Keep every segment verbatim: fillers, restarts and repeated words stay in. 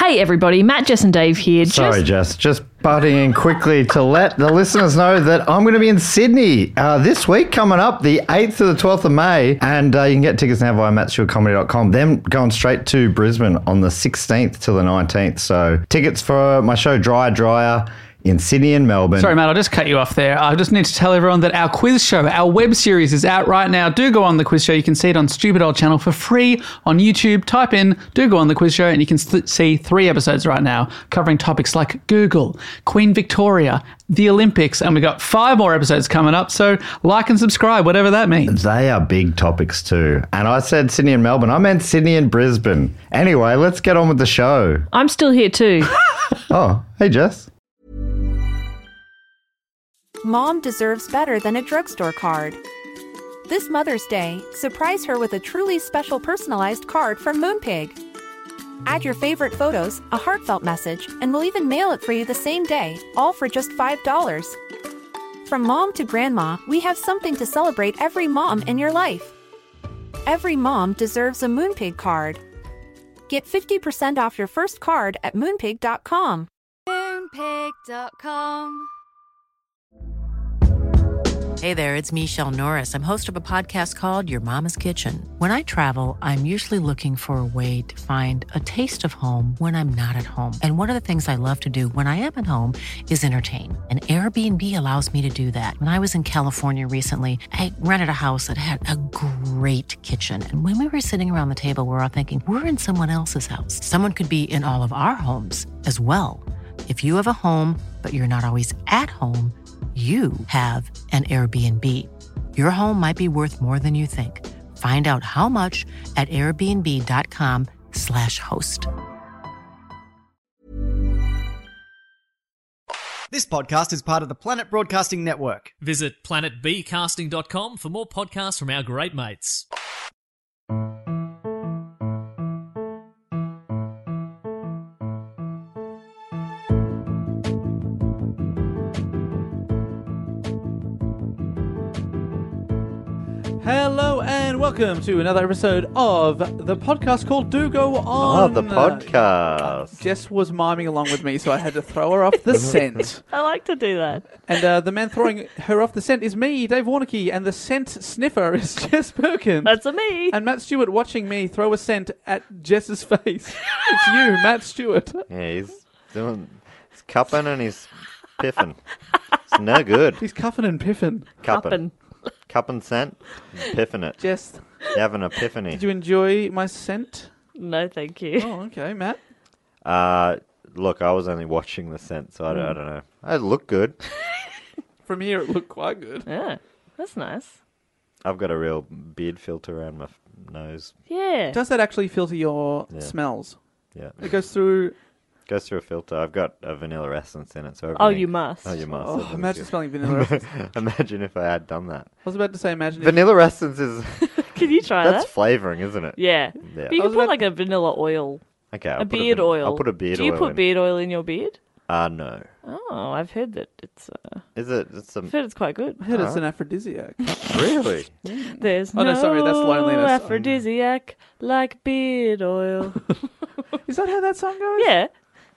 Hey everybody, Matt, Jess and Dave here. Sorry, Jess, just butting in quickly to let the listeners know that I'm going to be in Sydney uh, this week coming up, the eighth to the twelfth of May, and uh, you can get tickets now via matt stewart comedy dot com. Then going straight to Brisbane on the sixteenth to the nineteenth. So tickets for my show Dryer Dryer in Sydney and Melbourne. Sorry, Matt, I'll just cut you off there. I just need to tell everyone that our quiz show, our web series is out right now. Do go on the quiz show. You can see it on Stupid Old Channel for free on YouTube. Type in, do go on the quiz show, and you can th- see three episodes right now covering topics like Google, Queen Victoria, the Olympics, and we've got five more episodes coming up. So like and subscribe, whatever that means. They are big topics too. And I said Sydney and Melbourne. I meant Sydney and Brisbane. Anyway, let's get on with the show. I'm still here too. Oh, hey, Jess. Mom deserves better than a drugstore card. This Mother's Day, surprise her with a truly special personalized card from Moonpig. Add your favorite photos, a heartfelt message, and we'll even mail it for you the same day, all for just five dollars. From mom to grandma, we have something to celebrate every mom in your life. Every mom deserves a Moonpig card. Get fifty percent off your first card at moonpig dot com. moonpig dot com. Hey there, it's Michelle Norris. I'm host of a podcast called Your Mama's Kitchen. When I travel, I'm usually looking for a way to find a taste of home when I'm not at home. And one of the things I love to do when I am at home is entertain. And Airbnb allows me to do that. When I was in California recently, I rented a house that had a great kitchen. And when we were sitting around the table, we were all thinking, we're in someone else's house. Someone could be in all of our homes as well. If you have a home, but you're not always at home, you have an Airbnb. Your home might be worth more than you think. Find out how much at airbnb dot com slash host. This podcast is part of the Planet Broadcasting Network. Visit planet b casting dot com for more podcasts from our great mates. Hello and welcome to another episode of the podcast called Do Go On. Oh, the podcast. Jess was miming along with me, so I had to throw her off the scent. I like to do that. And uh, the man throwing her off the scent is me, Dave Warnocky, and the scent sniffer is Jess Perkins. That's a me. And Matt Stewart watching me throw a scent at Jess's face. It's you, Matt Stewart. Yeah, he's doing, he's cupping and he's piffing. It's no good. He's cuffing and piffing. Cupping. Cupping scent, piffing it. Jess, You're having an epiphany. did you enjoy my scent? No, thank you. Oh, okay, Matt. Uh, look, I was only watching the scent, so I don't, I don't know. It looked good. From here, it looked quite good. Yeah, that's nice. I've got a real beard filter around my f- nose. Yeah. Does that actually filter your Yeah. smells? Yeah. It goes through... Goes through a filter. I've got a vanilla essence in it, so Oh, everything- you must. Oh, you must. Oh, That imagine was smelling vanilla essence. good. Imagine if I had done that. I was about to say, imagine if... Vanilla essence is Can you try that's that? flavouring, isn't it? Yeah. Yeah. But you I can was put about- like a vanilla oil. Okay. I'll a put beard van- oil. I'll put a beard Do oil. you put in. beard oil in your beard? Uh no. Oh, I've heard that it's. Uh, Is it? It's a I've heard it's quite good. I heard it's an aphrodisiac. really. There's Oh, no, sorry, that's loneliness. aphrodisiac like beard oil. Is that how that song goes? Yeah.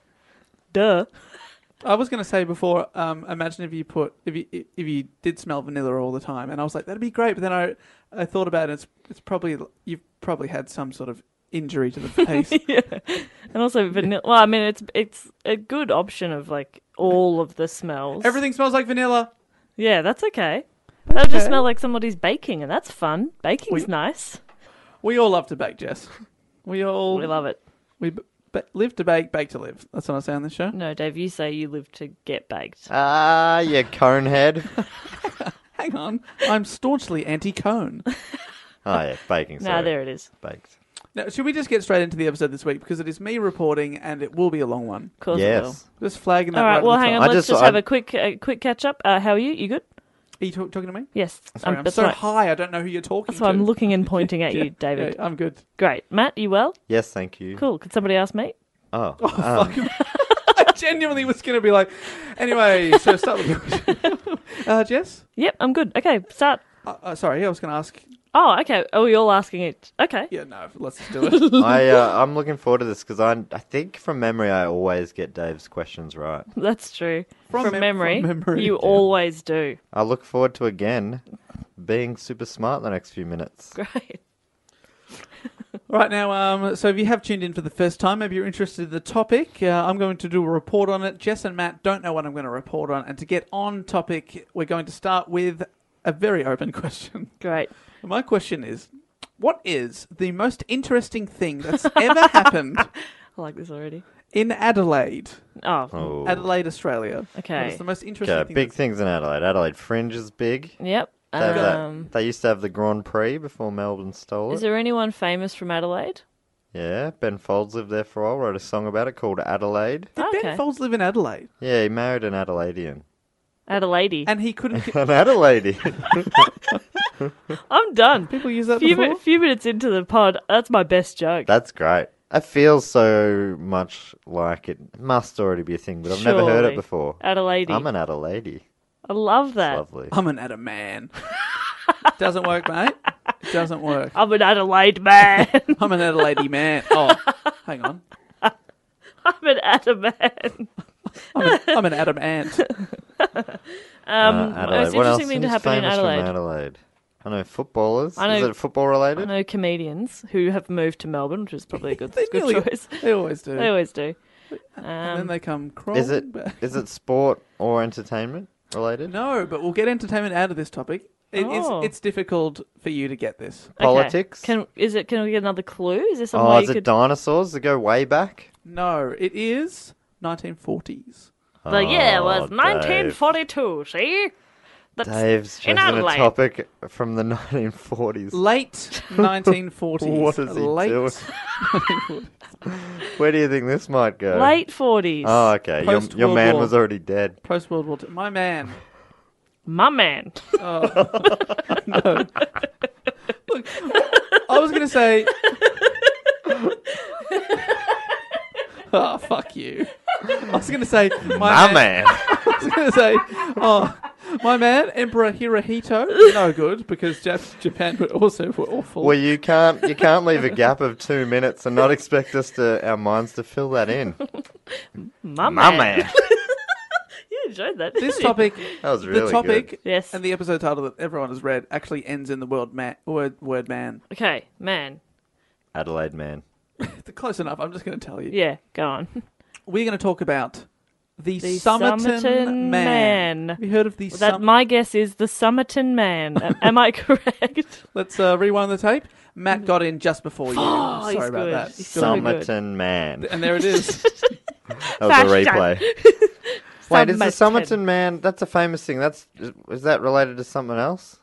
Duh. I was going to say before, um, imagine if you put if you if you did smell vanilla all the time, and I was like, that'd be great. But then I I thought about it. It's it's probably you've probably had some sort of injury to the face. Yeah. And also vanilla. Well, I mean, it's it's a good option of like all of the smells. Everything smells like vanilla. Yeah, that's okay. That'll just Okay. smell like somebody's baking, and that's fun. Baking's We- nice. We all love to bake, Jess. We all We love it. we b- b- live to bake, bake to live. That's what I say on this show. No, Dave, you say you live to get baked. Ah, you conehead. Hang on, I'm staunchly anti-cone. Oh yeah, baking. Nah, Sorry. there it is. Baked. Now, should we just get straight into the episode this week because it is me reporting and it will be a long one. Of course it will. Yes. Just flagging that. All right, right well, at the hang top. on. I Let's just- just, I- have a quick uh, quick catch up. Uh, how are you? You good? Are you talk- talking to me? Yes. Sorry, Um, I'm that's so right. high. I don't know who you're talking That's to. why I'm looking and pointing at you, Yeah, David. yeah, I'm good. Great. Matt, you well? Yes, thank you. Cool. Could somebody ask me? Oh, Oh, um, fuck. I genuinely was going to be like, anyway, so start with the question. uh, Jess? Yep, I'm good. Okay, start. Uh, uh, sorry, I was going to ask Oh, okay. Oh, you're all asking it. Okay. Yeah, no, let's just do it. I, uh, I'm looking forward to this because I, I think from memory I always get Dave's questions right. That's true. From From, mem- memory, from memory, you yeah. always do. I look forward to, again, being super smart the next few minutes. Great. Right now, um, so if you have tuned in for the first time, maybe you're interested in the topic, uh, I'm going to do a report on it. Jess and Matt don't know what I'm going to report on. And to get on topic, we're going to start with a very open question. Great. My question is, what is the most interesting thing that's ever happened I like this already. in Adelaide? Oh, Oh. Adelaide, Australia. Okay. What is the most interesting Okay, thing big that's- things in Adelaide. Adelaide Fringe is big. yep. They, have Um, that, they used to have the Grand Prix before Melbourne stole is it. there anyone famous from Adelaide? Yeah, Ben Folds lived there for a while, wrote a song about it called Adelaide. Did Okay. Ben Folds live in Adelaide? Yeah, he married an Adelaidean. Adelaide. And he couldn't... get- An Adelaidean. I'm done. People use that few, before? mi- few minutes into the pod, that's my best joke. That's great. It feels so much like it must already be a thing, but I've never heard Surely. it before. Adelaide. I'm an Adelaide. I love It's that. lovely. I'm an Adam man. Doesn't work, mate. It doesn't work. I'm an Adelaide man. I'm an Adelaide man. Oh, hang on. I'm an Adam man. I'm an, I'm an Adam ant. Um, Uh, most Adelaide. What else interesting thing to is happen in famous from Adelaide. Adelaide? I know footballers. I know- Is it football I related? know comedians who have moved to Melbourne, which is probably a good, They good nearly- choice. They always do. They always do. and then Um, they come crawling Is it back. is it sport or entertainment related? No, but we'll get entertainment out of this topic. It, Oh. it's, it's difficult for you to get this. okay. Politics? Can is it? Can we get another clue? Is there some Oh, way is you it could? dinosaurs that go way back? No, it is nineteen forties. The year was Oh, Dave. nineteen forty-two. See, That's Dave's in chosen a Adelaide. topic from the nineteen forties. Late nineteen forties. What is he Late doing? nineteen forties. Where do you think this might go? Late forties. Oh, okay. Your, Post your World man War. was already dead. Post World War Two. My man. My man. Oh. No. Look, I was going to say. Oh, fuck you. I was going to say. My, My man. I was going to say. Oh, my man, Emperor Hirohito. No good because Jap- Japan were also were awful. Well, you can't you can't leave a gap of two minutes and not expect us to our minds to fill that in. My, My man. man. You enjoyed that. Didn't This you? topic. That was really the topic good. Yes. and the episode title that everyone has read actually ends in the word man. Word word man. Okay, man. Adelaide man. Close enough. I'm just going to tell you. Yeah, go on. We're going to talk about the, The Somerton, Somerton man. Man. Have you heard of the That Sum- my guess is the Somerton Man. A- Am I correct? Let's uh, rewind the tape. Matt got in just before you. Oh, Sorry he's about good. that. He's so good. Somerton man. And there it is. That was a Fashion. replay. Wait, is the Somerton. Somerton man? That's a famous thing. That's is that related to something else?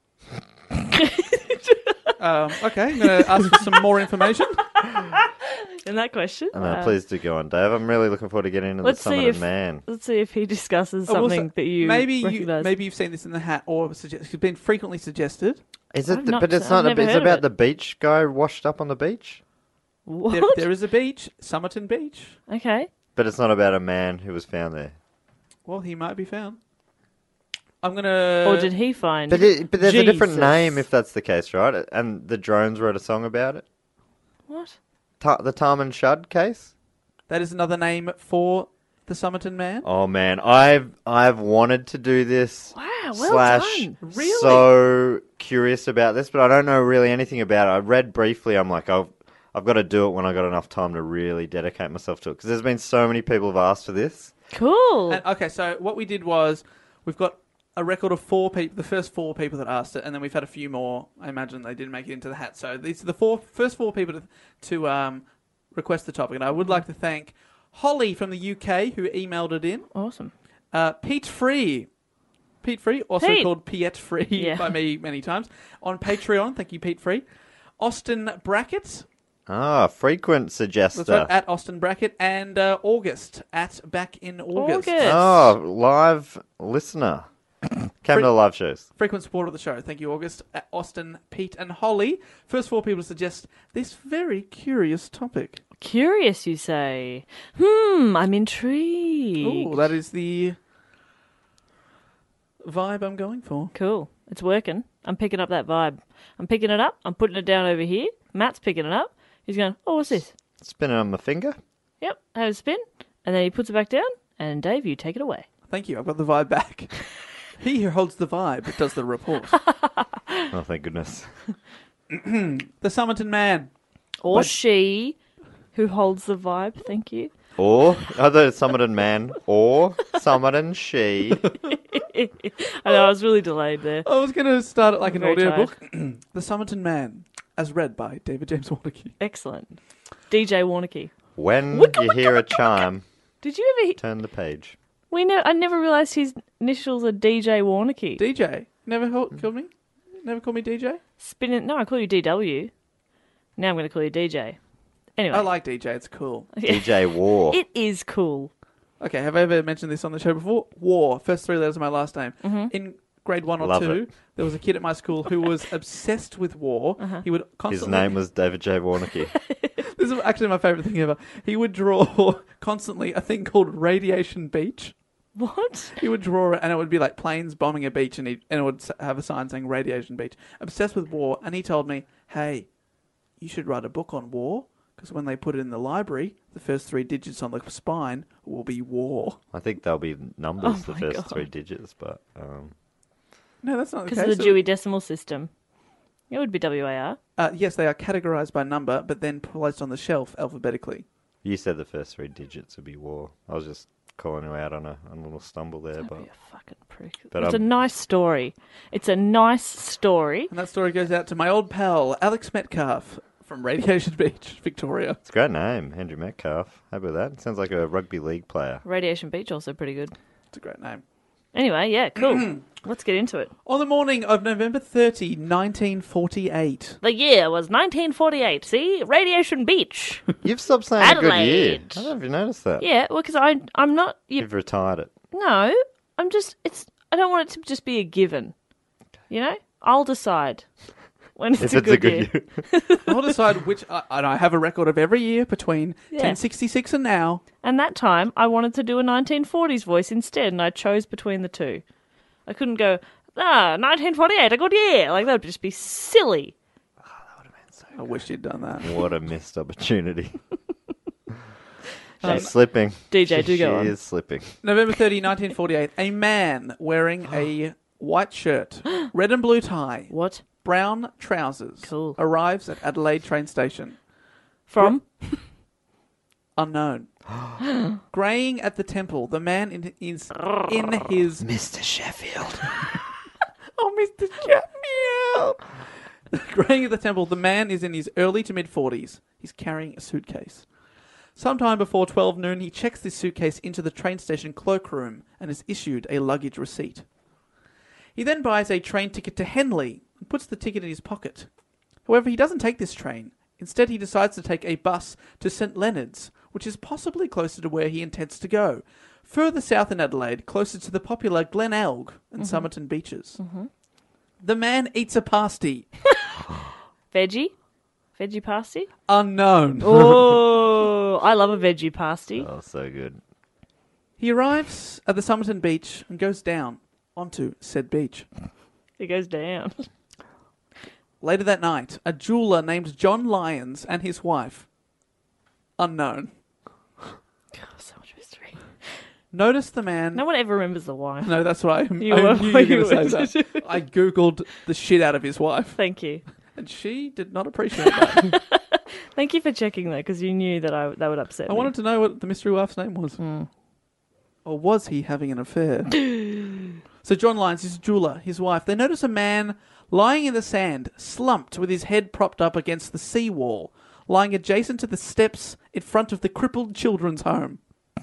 um, okay, I'm going to ask for some more information. In that question? Oh, no, Uh, please do go on, Dave. I'm really looking forward to getting into let's the see Somerton if man. let's see if he discusses I will something say- that you maybe you recognise. maybe you've seen this in the hat or suggest, it's been frequently suggested. Is I've it? The, not- but it's I've not. never It's heard of about it. the beach guy washed up on the beach. What? There, there is a beach, Somerton Beach. Okay. But it's not about a man who was found there. Well, he might be found. I'm going to... Or did he find? But it, but there's a different Jesus. name if that's the case, right? And the Drones wrote a song about it. What? Ta- the Tarman Shud case. That is another name for the Somerton man. Oh man, I've I've wanted to do this. Wow, well slash done. Really? So curious about this, but I don't know really anything about it. I read briefly. I'm like, I've I've got to do it when I got enough time to really dedicate myself to it because there's been so many people have asked for this. Cool. And, okay, so what we did was we've got a record of four people, the first four people that asked it, and then we've had a few more. I imagine they didn't make it into the hat. So these are the four first four people to, to um, request the topic. And I would like to thank Holly from the U K who emailed it in. Awesome. Uh, Pete Free. Pete Free, also Pete. called Piet Free Yeah. by me many times. On Patreon, thank you, Pete Free. Austin Brackett, Ah, frequent suggester. that's right, at Austin Brackett. And uh, August, at Back in August. August. Oh, live listener. Came to the live shows. Frequent supporter of the show. Thank you, August. At Austin, Pete, and Holly. First four people to suggest this very curious topic. Curious, you say? Hmm, I'm intrigued. Oh, that is the vibe I'm going for. Cool. It's working. I'm picking up that vibe. I'm picking it up. I'm putting it down over here. Matt's picking it up. He's going, oh, what's this? Spinning on my finger. Yep, have a spin. And then he puts it back down. And Dave, you take it away. Thank you. I've got the vibe back. He who holds the vibe does the report. Oh, thank goodness. The Somerton Man. Or But- she who holds the vibe. Thank you. Or either Somerton Man or Somerton She. I know, I was really delayed there. I was going to start it like I'm an very audiobook. The Somerton Man, as read by David James Warnicky. Excellent. D J Warnicky. When you hear a chime, Did you ever... He- turn the page. we ne- I never realised his initials are D J Warnicky. D J. Never called called me? Never called me D J? Spinning... No, I call you D W. Now I'm going to call you D J. Anyway. I like D J. It's cool. D J War. It is cool. Okay, have I ever mentioned this on the show before? War. First three letters of my last name. Mm-hmm. In grade one or Love two, it. there was a kid at my school who was obsessed with war. Uh-huh. He would His constantly... name was David J. Warnicky. This is actually my favourite thing ever. He would draw constantly a thing called Radiation Beach. What? He would draw it, and it would be like planes bombing a beach, and, he, and it would s- have a sign saying Radiation Beach. Obsessed with war, and he told me, hey, you should write a book on war, because when they put it in the library, the first three digits on the spine will be war. I think they'll be numbers, Oh the my first God. three digits, but um, No, that's not the Because case. of the Dewey Decimal System. It would be W A R. Uh, yes, they are categorised by number, but then placed on the shelf alphabetically. you said the first three digits would be war. I was just calling you out on a, on a little stumble there, Don't but be a fucking prick. But, it's a um, nice story. It's a nice story. And that story goes out to my old pal, Alex Metcalf, from Radiation Beach, Victoria. it's a great name, Andrew Metcalf. Happy with that. Sounds like a rugby league player. Radiation Beach also pretty good. It's a great name. Anyway, yeah, cool. Let's get into it. On the morning of November thirtieth, nineteen forty-eight. The year was nineteen forty-eight. See? Radiation Beach. You've stopped saying a good year. Adelaide. I don't know if you noticed that. Yeah, well, because I'm not... You, You've retired it. no, I'm just... It's. I don't want it to just be a given. You know? I'll decide when it's, If a, it's good a good year. year. I'll decide which... I, and I have a record of every year between Yeah. ten sixty-six and now. And that time, I wanted to do a nineteen forties voice instead, and I chose between the two. I couldn't go, ah, nineteen forty-eight, a good year. Like, that would just be silly. I wish you'd done that. What a missed opportunity. She's Um, slipping. D J, she, do go she on. is slipping. November thirtieth, nineteen forty-eight. A man wearing a white shirt, red and blue tie, What? brown trousers, Cool. arrives at Adelaide train station. From? Unknown. Graying at the temple, the man in, is in his... Mister Sheffield. Oh, Mister Sheffield! Graying at the temple, the man is in his early to mid-forties. He's carrying a suitcase. Sometime before twelve noon, he checks this suitcase into the train station cloakroom and is issued a luggage receipt. He then buys a train ticket to Henley and puts the ticket in his pocket. However, he doesn't take this train. Instead, he decides to take a bus to St Leonard's, which is possibly closer to where he intends to go, further south in Adelaide, closer to the popular Glenelg and Somerton beaches. The man eats a pasty. Veggie? Veggie pasty? Unknown. Oh, I love a veggie pasty. Oh, so good. He arrives at the Somerton beach and goes down onto said beach. It goes down. Later that night, a jeweller named John Lyons and his wife, unknown, So much mystery. noticed the man... No one ever remembers the wife. No, that's right. I, You I were- knew you were you going to say were. that. I Googled the shit out of his wife, Thank you. and she did not appreciate that. Thank you for checking, though, because you knew that I that would upset I me. wanted to know what the mystery wife's name was. Or was he having an affair? So John Lyons, his jeweller, his wife, they notice a man lying in the sand, slumped with his head propped up against the seawall, lying adjacent to the steps in front of the crippled children's home.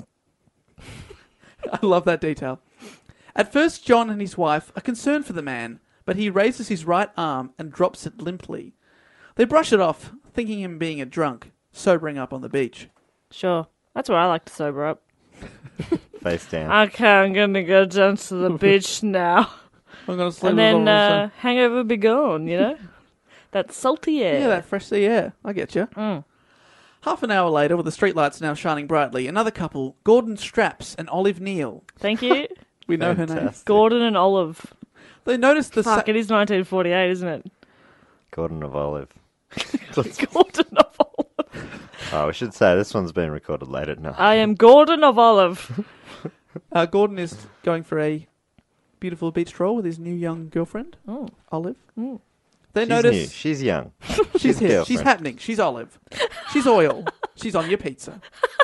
I love that detail. At first, John and his wife are concerned for the man, but he raises his right arm and drops it limply. They brush it off, thinking him being a drunk, sobering up on the beach. Sure. That's where I like to sober up. Face down. Okay, I'm going to go down to the beach now. I'm going to sleep And with then all of uh, us. hangover be gone, you know? That salty air. Yeah, that fresh sea air. I get you. Mm. Half an hour later, with the streetlights now shining brightly, another couple, Gordon Straps and Olive Neal. Thank you. We know her name. Fantastic. Gordon and Olive. They notice the Fuck, sa- it is nineteen forty-eight, isn't it? Gordon of Olive. Gordon of Olive. Oh, we should say this one's been recorded late at night. I am Gordon of Olive. uh, Gordon is going for a beautiful beach stroll with his new young girlfriend, Oh. Olive. Mm. They She's notice new. She's young. she's here. girlfriend. She's happening. She's Olive. She's oil. She's on your pizza.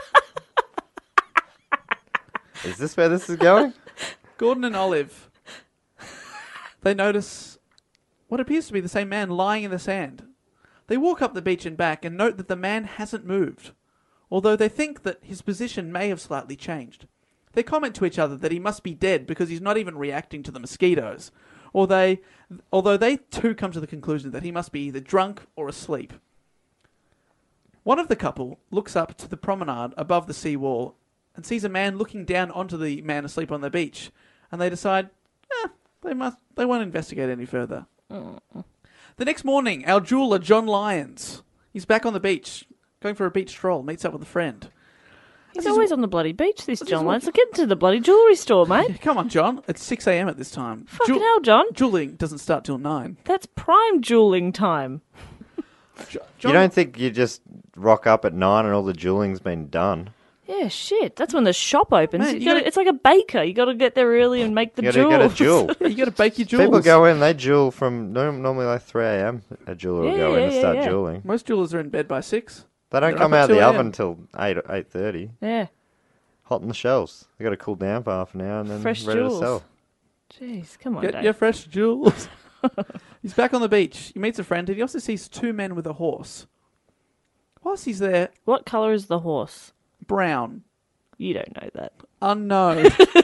Is this where this is going? Gordon and Olive. They notice what appears to be the same man lying in the sand. They walk up the beach and back and note that the man hasn't moved, although they think that his position may have slightly changed. They comment to each other that he must be dead because he's not even reacting to the mosquitoes, or they, although they too come to the conclusion that he must be either drunk or asleep. One of the couple looks up to the promenade above the sea wall and sees a man looking down onto the man asleep on the beach, and they decide, eh, they must, they won't investigate any further. Oh. The next morning, our jeweller, John Lyons, he's back on the beach, going for a beach stroll, meets up with a friend. He's This is- always on the bloody beach, this is John what- Lance. Let's get into the bloody jewellery store, mate. Come on, John. It's six a.m. at this time. Fucking Jew- hell, John. Jeweling doesn't start till nine. That's prime jeweling time. Jo- You John, don't think you just rock up at nine and all the jeweling's been done? Yeah, shit. That's when the shop opens. Man, you you gotta, gotta- it's like a baker. You got to get there early and make the You jewels. gotta get a jewel. Yeah, you got to bake your jewels. People go in, they jewel from norm- normally like three a.m. A jeweler will Yeah, go in yeah, and yeah, start yeah. jeweling. Most jewelers are in bed by six. They don't They're come up at out of the two a.m. oven till eight or eight thirty. Yeah, Hot on the shelves. They got to cool down for half an hour and then Fresh ready jewels. to sell. jeez, come on, Get Dave. your fresh jewels. He's back on the beach. He meets a friend, and he also sees two men with a horse. Whilst he's there, What colour is the horse? brown, You don't know that. unknown.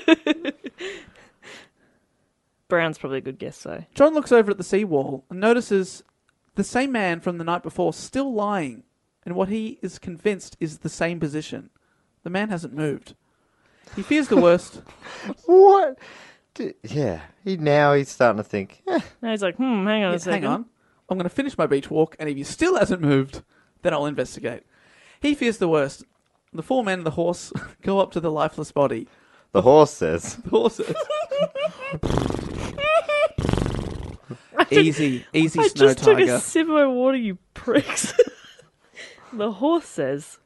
Brown's probably a good guess, though. John looks over at the seawall and notices the same man from the night before still lying in what he is convinced is the same position. The man hasn't moved. He fears the worst. What? D- Yeah. He now he's starting to think. Eh, Now he's like, hmm, hang on a Yes, second. hang on. I'm going to finish my beach walk, and if he still hasn't moved, then I'll investigate. He fears the worst. The four men and the horse go up to the lifeless body. the horse says. The horse says, easy, easy I snow just took tiger. a sip of my water, you pricks. The horse says,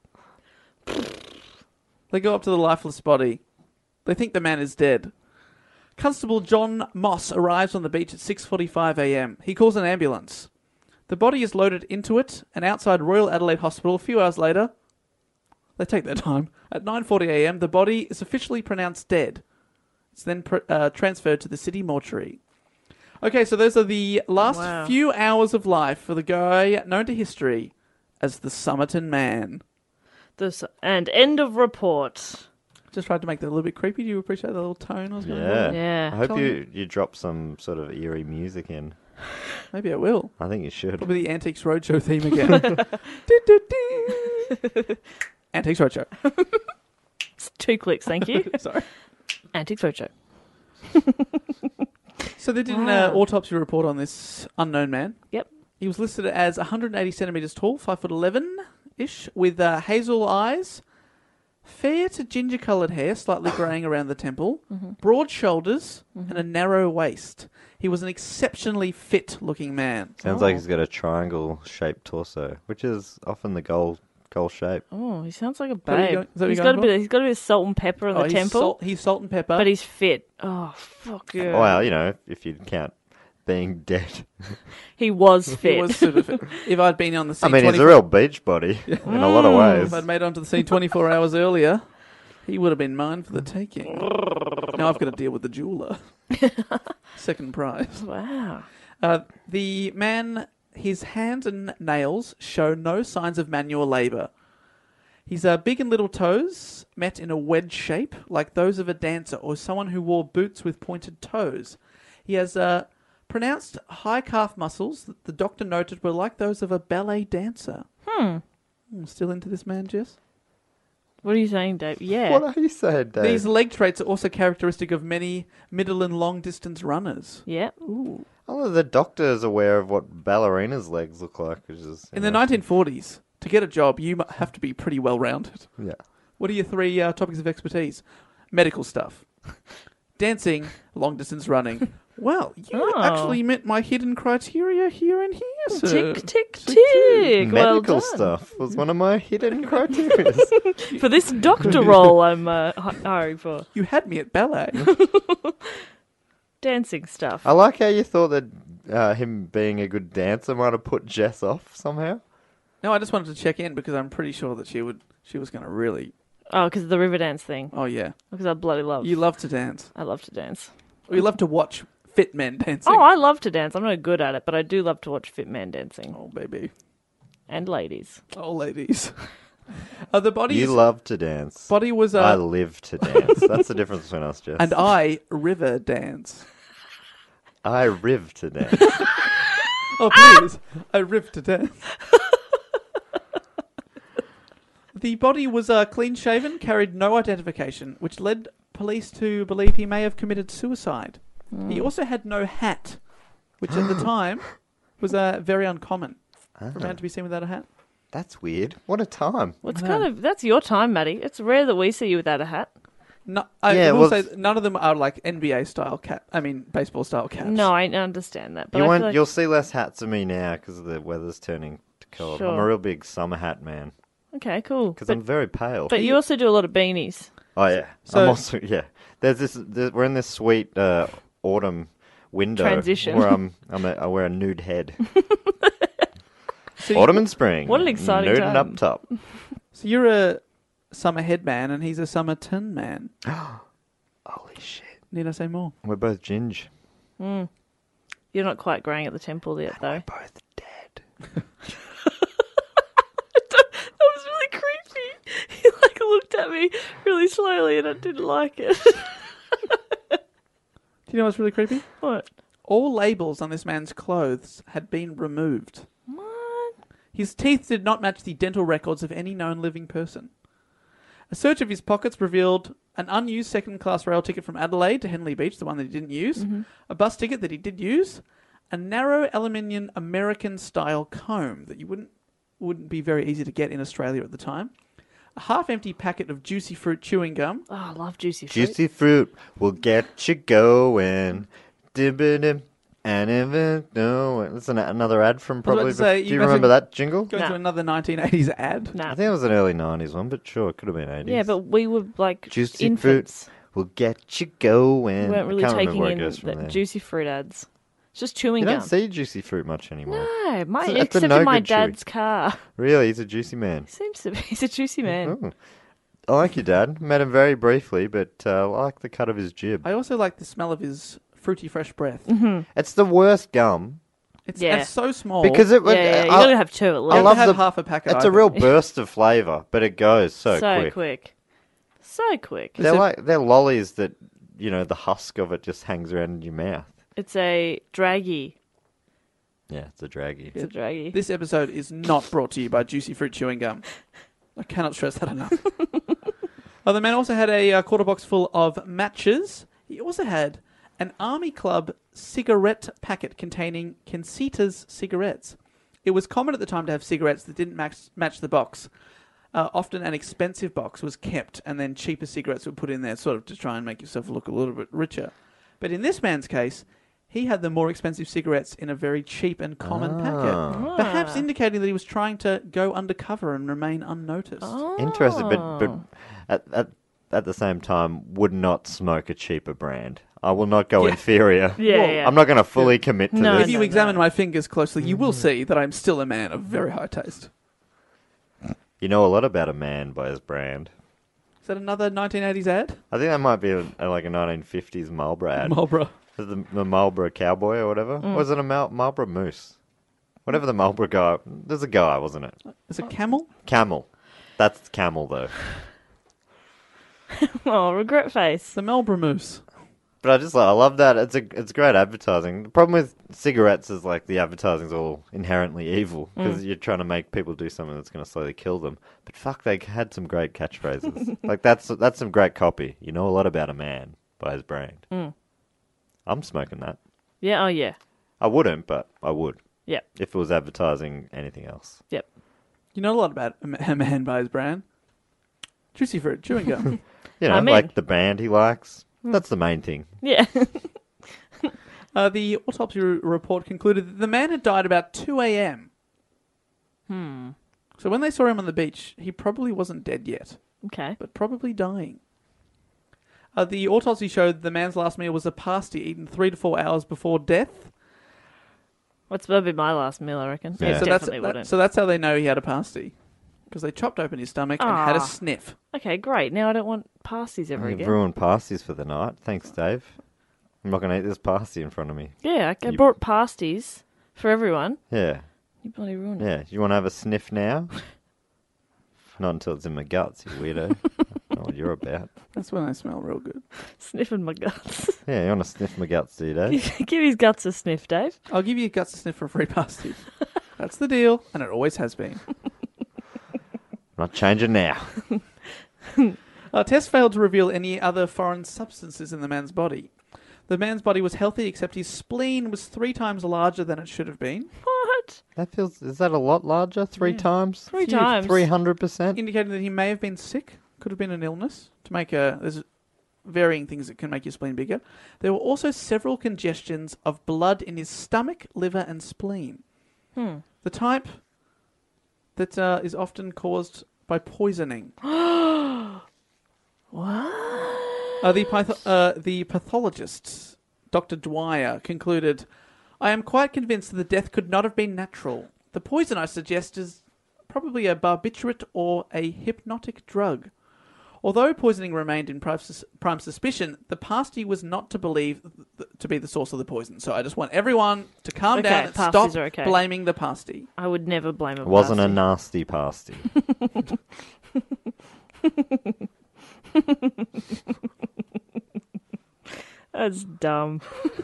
They go up to the lifeless body. They think the man is dead. Constable John Moss arrives on the beach at six forty-five a.m. He calls an ambulance. The body is loaded into it, and outside Royal Adelaide Hospital a few hours later, they take their time. At nine forty a.m, the body is officially pronounced dead. It's then pr- uh, transferred to the city mortuary. Okay, so those are the last Wow. few hours of life for the guy known to history as the Somerton Man. this, and end of report. Just tried to make that a little bit creepy. Do you appreciate the little tone I was going Yeah. for? Yeah. I hope Tell you, you drop some sort of eerie music in. Maybe I will. I think you should. Probably the Antiques Roadshow theme again. Do, do, do. Antiques Roadshow. It's two clicks, thank you. Sorry. Antiques Roadshow. So they did an Wow. uh, autopsy report on this unknown man. Yep. He was listed as one hundred eighty centimetres tall, five foot eleven-ish, with uh, hazel eyes, fair to ginger-coloured hair, slightly greying around the temple, broad shoulders, and a narrow waist. He was an exceptionally fit-looking man. Sounds Oh. like he's got a triangle-shaped torso, which is often the goal goal shape. Oh, he sounds like a that what you're babe. going- is that what He's you're got a going bit. for? Of, he's got a bit of salt and pepper on Oh, the he's temple, Salt, he's salt and pepper. but he's fit. Oh fuck yeah! Well, you know, if you count being dead. He was fit. He was super fit. If I'd been on the I scene mean, he's a 24 real beach body in a lot of Mm. If ways. I'd made it onto the scene twenty-four hours earlier, he would have been mine for the taking. Now I've got to deal with the jeweller. Second prize. Wow. Uh, the man, his hands and nails show no signs of manual labour. His uh, big and little toes met in a wedge shape, like those of a dancer or someone who wore boots with pointed toes. He has uh, pronounced high calf muscles that the doctor noted were like those of a ballet dancer. Hmm. Hmm, Still into this man, Jess? What are you saying, Dave? Yeah. What are you saying, Dave? These leg traits are also characteristic of many middle and long distance runners. Yeah. Ooh. Oh, the doctor is aware of what ballerinas' legs look like, which is you In the know, nineteen forties, to get a job, you mu- have to be pretty well rounded. Yeah. What are your three uh, topics of expertise? Medical stuff, dancing, long distance running, Well, you Oh. actually met my hidden criteria here and here, sir. Tick, tick, tick. Well Medical done. stuff was one of my hidden criteria. For this doctor role I'm uh, hi- hiring for. You had me at ballet. Dancing stuff. I like how you thought that uh, him being a good dancer might have put Jess off somehow. No, I just wanted to check in because I'm pretty sure that she would. She was going to really. Oh, because of the river dance thing. Oh yeah, Because I bloody love. you love to dance. I love to dance. Or you love to watch fit men dancing. Oh, I love to dance. I'm not good at it, but I do love to watch fit men dancing. Oh baby. And ladies. Oh ladies. Uh, the body. You is- love to dance. Body was. Uh, I live to dance. That's the difference between us, Jess. and I river dance. I riv to dance. Oh please, I riv to dance. The body was uh, clean shaven, carried no identification, which led police to believe he may have committed suicide. He also had no hat, which at the time was uh, very uncommon for a man to be seen without a hat. That's weird. What a time. Well, it's kind of that's your time, Maddie. It's rare that we see you without a hat. No, I Yeah, will well, say none of them are like N B A style cap. I mean, baseball style caps. No, I understand that, but You I won't, feel like You'll see less hats of me now because the weather's turning to cold. I'm a Sure. real big summer hat man okay, cool. because But, I'm very pale. but you also do a lot of beanies. Oh yeah. So- I'm also yeah. There's this. There, we're in this sweet uh, autumn window Transition. where I'm. I'm a, I wear a nude head. So you- Autumn and spring. What an exciting nude time. and up top. So you're a summer head man, and he's a summer tin man. Holy shit. Need I say more? We're both ginge. You're not quite greying at the temple yet, though. Both dead. That was really creepy. He like looked at me really slowly, and I didn't like it. Do you know what's really creepy? What? All labels on this man's clothes had been removed. What? His teeth did not match the dental records of any known living person. A search of his pockets revealed an unused second-class rail ticket from Adelaide to Henley Beach, the one that he didn't use, a bus ticket that he did use, a narrow aluminium American-style comb that you wouldn't wouldn't be very easy to get in Australia at the time, a half-empty packet of juicy fruit chewing gum, Oh, I love juicy fruit. Juicy fruit will get you going. Dim-ba-dim, and even no. That's an, another ad from I was about probably. to say, bef- you do you guys remember are that jingle? going No. to another nineteen eighties ad. Nah. I think it was an early nineties one, but sure, it could have been eighties. Yeah, but we were like Juicy infants. fruit will get you going. We weren't really I can't taking remember where in it goes the from there. juicy fruit ads. It's just chewing You gum. don't see juicy fruit much anymore. No, my It's a- it's a except no in my good chewy. dad's car. Really, he's a juicy man. Seems to be. He's a juicy man. Oh. I like your dad. Met him very briefly, but uh, I like the cut of his jib. I also like the smell of his fruity fresh breath. It's the worst gum It's, Yeah. it's so small. because it. Yeah, yeah, you I, gotta have two at you least. I have love to have the- half a packet. It's a either. real burst of flavour, but it goes so, so quick. quick. So quick. They're So- like they're lollies that you know the husk of it just hangs around in your mouth. It's a draggy. Yeah, it's a draggy. It's a draggy. This episode is not brought to you by Juicy Fruit Chewing Gum. I cannot stress that enough. Oh, the man also had a uh, quarter box full of matches. He also had an Army Club cigarette packet containing Conceita's cigarettes. It was common at the time to have cigarettes that didn't match, match the box. Uh, often an expensive box was kept and then cheaper cigarettes were put in there sort of to try and make yourself look a little bit richer. But in this man's case, he had the more expensive cigarettes in a very cheap and common Ah. packet, perhaps indicating that he was trying to go undercover and remain unnoticed. Interesting, but but at, at at the same time, would not smoke a cheaper brand. I will not go Yeah. inferior. Yeah, Well, yeah. I'm not going to fully commit to No, this. If you no, examine no. my fingers closely, you will see that I'm still a man of very high taste. You know a lot about a man by his brand. Is that another nineteen eighties ad? I think that might be a, a, like a nineteen fifties Marlboro ad. Marlboro. the, the Marlboro Cowboy or whatever. Or was it a Mal- Marlboro Moose? Whatever the Marlboro guy. There's a guy, wasn't it? Is it Camel? Camel. That's Camel, though. Oh, regret face. The Marlboro Moose. But I just like, I love that. It's a it's great advertising. The problem with cigarettes is like the advertising's all inherently evil because you're trying to make people do something that's going to slowly kill them. But fuck, they had some great catchphrases. Like that's that's some great copy. You know a lot about a man by his brand. I'm smoking that. Yeah. Oh, yeah. I wouldn't, but I would Yep. if it was advertising anything else. Yep. You know a lot about a ma- a man by his brand. Juicy Fruit Chewing Gum. You know, I mean- like the band he likes. That's the main thing. Yeah. Uh, the autopsy r- report concluded that the man had died about two a.m. Hmm. So when they saw him on the beach, he probably wasn't dead yet, Okay. but probably dying. Uh, the autopsy showed the man's last meal was a pasty eaten three to four hours before death. What's that'd be my last meal, I reckon. Yeah. It So that's, definitely that- wouldn't. so that's how they know he had a pasty. Because they chopped open his stomach and had a Ah. sniff. Okay, great. Now I don't want pasties ever You've again. ruined pasties for the night. Thanks, Dave. I'm not going to eat this pasty in front of me. Yeah, I You- brought pasties for everyone. Yeah. You bloody ruined it. Yeah. You want to have a sniff now? Not until it's in my guts, you weirdo. I know what you're about. That's when they smell real good. Sniffing my guts. Yeah, you want to sniff my guts, do you, Dave? Give his guts a sniff, Dave. I'll give you guts to sniff for a free pasty. That's the deal, and it always has been. Not changing now. Our test failed to reveal any other foreign substances in the man's body. The man's body was healthy, except his spleen was three times larger than it should have been, What? That feels. Is that a lot larger? Three times? Three times. Three hundred percent. indicating that he may have been sick. Could have been an illness. To make a there's varying things that can make your spleen bigger. There were also several congestions of blood in his stomach, liver, and spleen. Hmm. The type that uh, is often caused by poisoning. What? Uh, the, patho- uh, the pathologist, Doctor Dwyer, concluded, I am quite convinced that the death could not have been natural. The poison, I suggest, is probably a barbiturate or a hypnotic drug. Although poisoning remained in prime, sus- prime suspicion, the pasty was not to believe th- to be the source of the poison. So I just want everyone to calm Okay, down and pasties stop are okay. blaming the pasty. I would never blame a It wasn't a pasty. nasty pasty. That's dumb.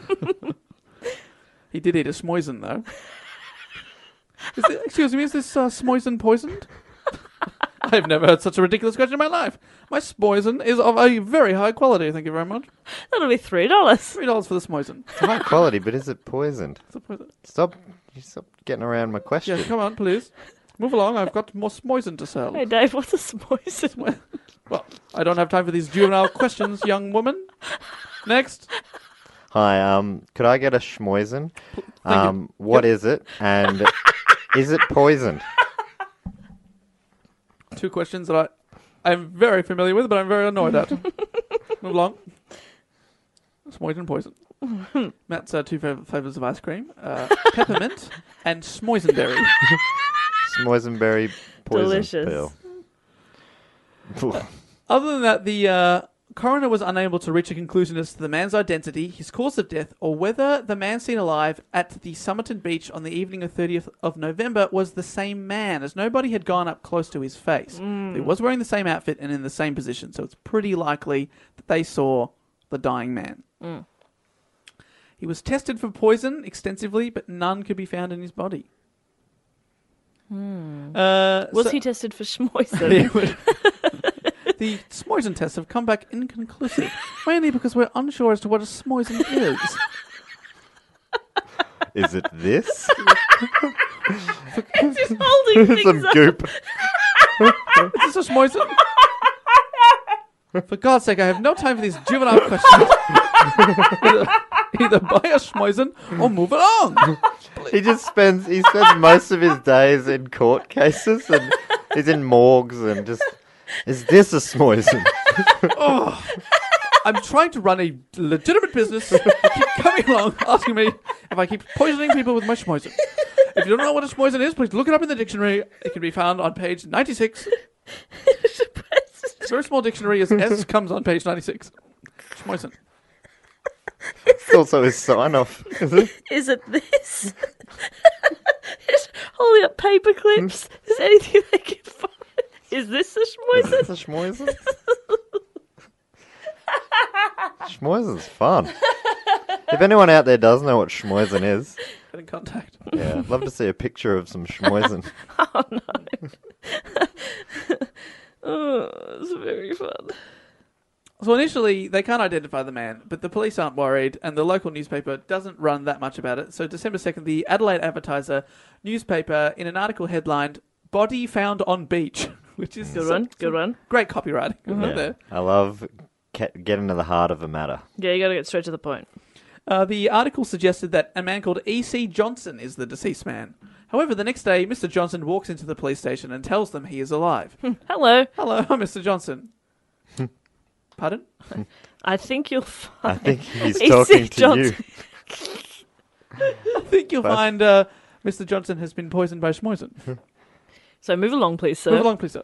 He did eat a smoisen, though. Is it, excuse me, is this uh, smoisen poisoned? I've never heard such a ridiculous question in my life. My smoisen is of a very high quality, thank you very much. That'll be three dollars. Three dollars for the smoisen. It's high quality, but is it poisoned? It's a poison. Stop. You stop getting around my question. Yeah, come on, please. Move along, I've got more smoisen to sell. Hey, Dave, what's a smoisen? Well, I don't have time for these juvenile questions, young woman. Next. Hi, um, could I get a schmoisen? you. Um, what Yep. is it? And is it poisoned? Two questions that I, I'm very familiar with, but I'm very annoyed at. Move along. Smoisen poison. Matt's uh, two fav- flavours of ice cream. Uh, peppermint and smoisenberry. Smoisenberry poison Delicious. pill. Oof. Other than that, the uh, coroner was unable to reach a conclusion as to the man's identity, his cause of death, or whether the man seen alive at the Somerton Beach on the evening of thirtieth of November was the same man, as nobody had gone up close to his face. He was wearing the same outfit and in the same position, so it's pretty likely that they saw the dying man. Mm. He was tested for poison extensively, but none could be found in his body. Hmm. Uh, Was so- he tested for schmoisen? The smoisen tests have come back inconclusive, mainly because we're unsure as to what a smoisen is. Is it this? He's just holding Some things up. goop. Is this a smoisen? For God's sake, I have no time for these juvenile questions. either, either buy a smoisen or move along. He just spends he spends most of his days in court cases and he's in morgues and just is this a smoisen? Oh, I'm trying to run a legitimate business. You keep coming along asking me if I keep poisoning people with my smoisen. If you don't know what a smoisen is, please look it up in the dictionary. It can be found on page ninety-six. It's a very small dictionary as S comes on page ninety-six. Smoisen. It's also his sign off, is it? Is it this? Just holding up paper clips. Is anything they can find? Is this a Is schmoisen? this a schmoisen? Schmoisen's fun. If anyone out there does know what schmoisen is, Get in contact. yeah, I'd love to see a picture of some schmoisen. Oh no. Oh, it's very fun. So initially, they can't identify the man, but the police aren't worried, and the local newspaper doesn't run that much about it. So December second, the Adelaide Advertiser newspaper, in an article headlined, Body Found on Beach, which is Good some- one, good some one. Great copywriting. Isn't it, Yeah. there? I love ca- getting to the heart of a matter. Yeah, you got to get straight to the point. Uh, the article suggested that a man called E C Johnson is the deceased man. However, the next day, Mister Johnson walks into the police station and tells them he is alive. Hello. Hello, I'm Mister Johnson. Pardon? I think you'll find... I think he's E C talking to Johnson. you. I think you'll But- find uh, Mister Johnson has been poisoned by Schmoisen. So move along, please, sir. Move along, please, sir.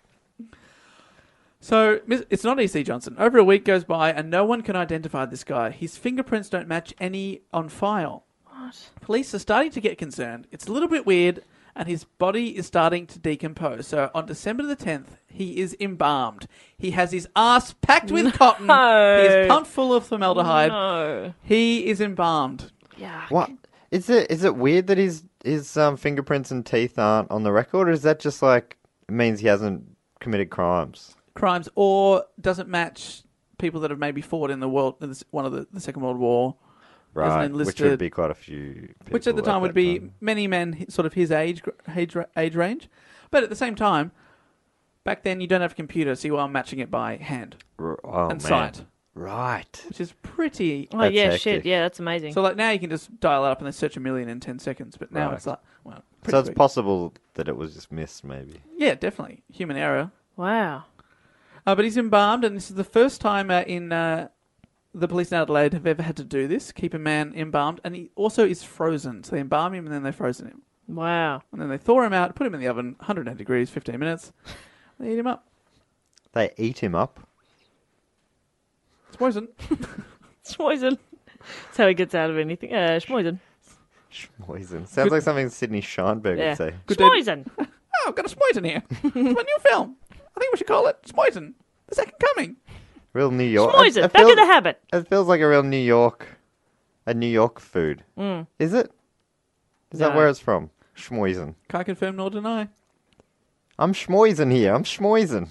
So, mis- it's not E C Johnson. Over a week goes by and no one can identify this guy. His fingerprints don't match any on file. What? Police are starting to get concerned. It's a little bit weird, and his body is starting to decompose. So, on December the tenth, he is embalmed. He has his ass packed with cotton. No. He is pumped full of formaldehyde. No. He is embalmed. Yeah. What is it? Is it weird that his his um, fingerprints and teeth aren't on the record, or is that just like it means he hasn't committed crimes? Crimes, or doesn't match people that have maybe fought in the world, in the, one of the, the Second World War. Right, Isn't which enlisted- would be quite a few. Which at the people time would that be time. many men hi- sort of his age, gr- age ra- age range. But at the same time, back then you don't have a computer, so you are matching it by hand R- oh, and man. sight, Right. which is pretty. Oh, That's yeah, hectic. shit. Yeah, that's amazing. So like now you can just dial it up and then search a million in ten seconds. But now Right. it's like, well, pretty So it's quick. possible that it was just missed, maybe. Yeah, definitely human error. Wow. Uh, but he's embalmed, and this is the first time uh, in uh, the police in Adelaide have ever had to do this, keep a man embalmed, and he also is frozen. So they embalm him and then they frozen him. Wow. And then they thaw him out, put him in the oven, one hundred eight degrees, fifteen minutes. They eat him up. They eat him up. It's poison. Schmoisen. That's how he gets out of anything. Uh, Schmoisen. Schmoisen. Sounds like something Sydney Scheinberg Yeah. would say. Good day. Schmoisen. Oh, I've got a Smoisen here. It's my new film. I think we should call it Smoisen. The Second Coming. Real New York. Schmoisen. It- it Back feels- in the habit. It feels like a real New York, a New York food. Mm. Is it? Is that No. where it's from? Schmoisen. Can't confirm nor deny. I'm Schmoisen here. I'm Schmoisen.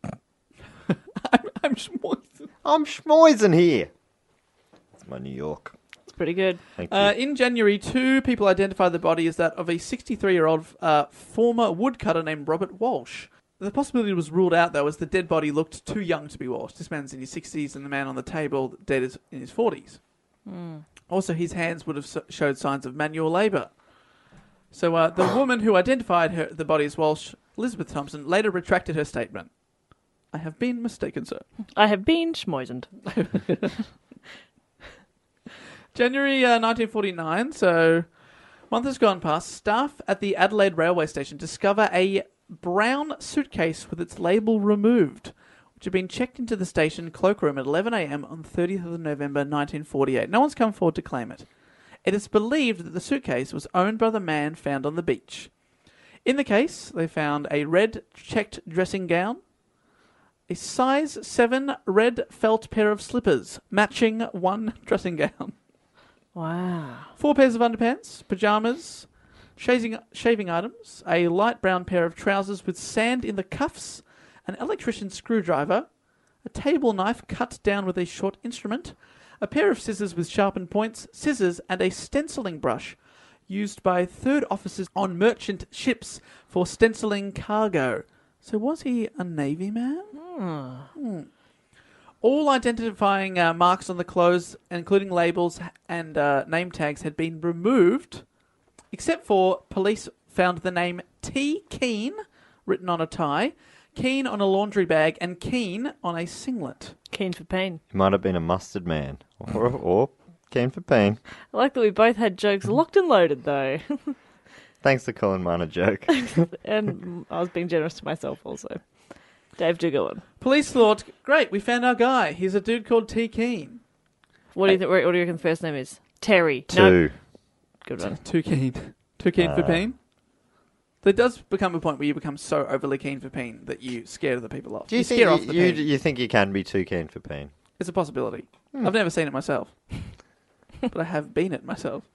I'm, I'm Smoisen. I'm Schmoisen here. It's my New York. It's pretty good. Thank you. Uh, in January, two people identified the body as that of a sixty-three-year-old uh, former woodcutter named Robert Walsh. The possibility was ruled out, though, as the dead body looked too young to be Walsh. This man's in his sixties, and the man on the table dead is in his forties. Mm. Also, his hands would have so- showed signs of manual labour. So uh, the woman who identified her, the body as Walsh, Elizabeth Thompson, later retracted her statement. I have been mistaken, sir. I have been schmoisened. January uh, nineteen forty-nine, so a month has gone past. Staff at the Adelaide railway station discover a brown suitcase with its label removed, which had been checked into the station cloakroom at eleven a.m. on the thirtieth of November nineteen forty-eight. No one's come forward to claim it. It is believed that the suitcase was owned by the man found on the beach. In the case, they found a red checked dressing gown, a size seven red felt pair of slippers, matching one dressing gown. Wow. Four pairs of underpants, pyjamas, shaving, shaving items, a light brown pair of trousers with sand in the cuffs, an electrician's screwdriver, a table knife cut down with a short instrument, a pair of scissors with sharpened points, scissors, and a stenciling brush used by third officers on merchant ships for stenciling cargo. So was he a Navy man? Hmm. Hmm. All identifying uh, marks on the clothes, including labels and uh, name tags, had been removed, except for police found the name T. Keane written on a tie, Keane on a laundry bag, and Keane on a singlet. Keen for pain. He might have been a mustard man. Or, or keen for pain. I like that we both had jokes locked and loaded, though. Thanks for calling mine a joke. And I was being generous to myself also. Dave, do go on. Police thought, great, we found our guy. He's a dude called T. Keane. What do you think? What do you reckon the first name is? Terry. Two. No. Good one. Too keen. Too keen for Uh. pain? There does become a point where you become so overly keen for pain that you scare the people off. Do you, you think scare you, off the you, pain. you think you can be too keen for pain? It's a possibility. Hmm. I've never seen it myself. But I have been it myself.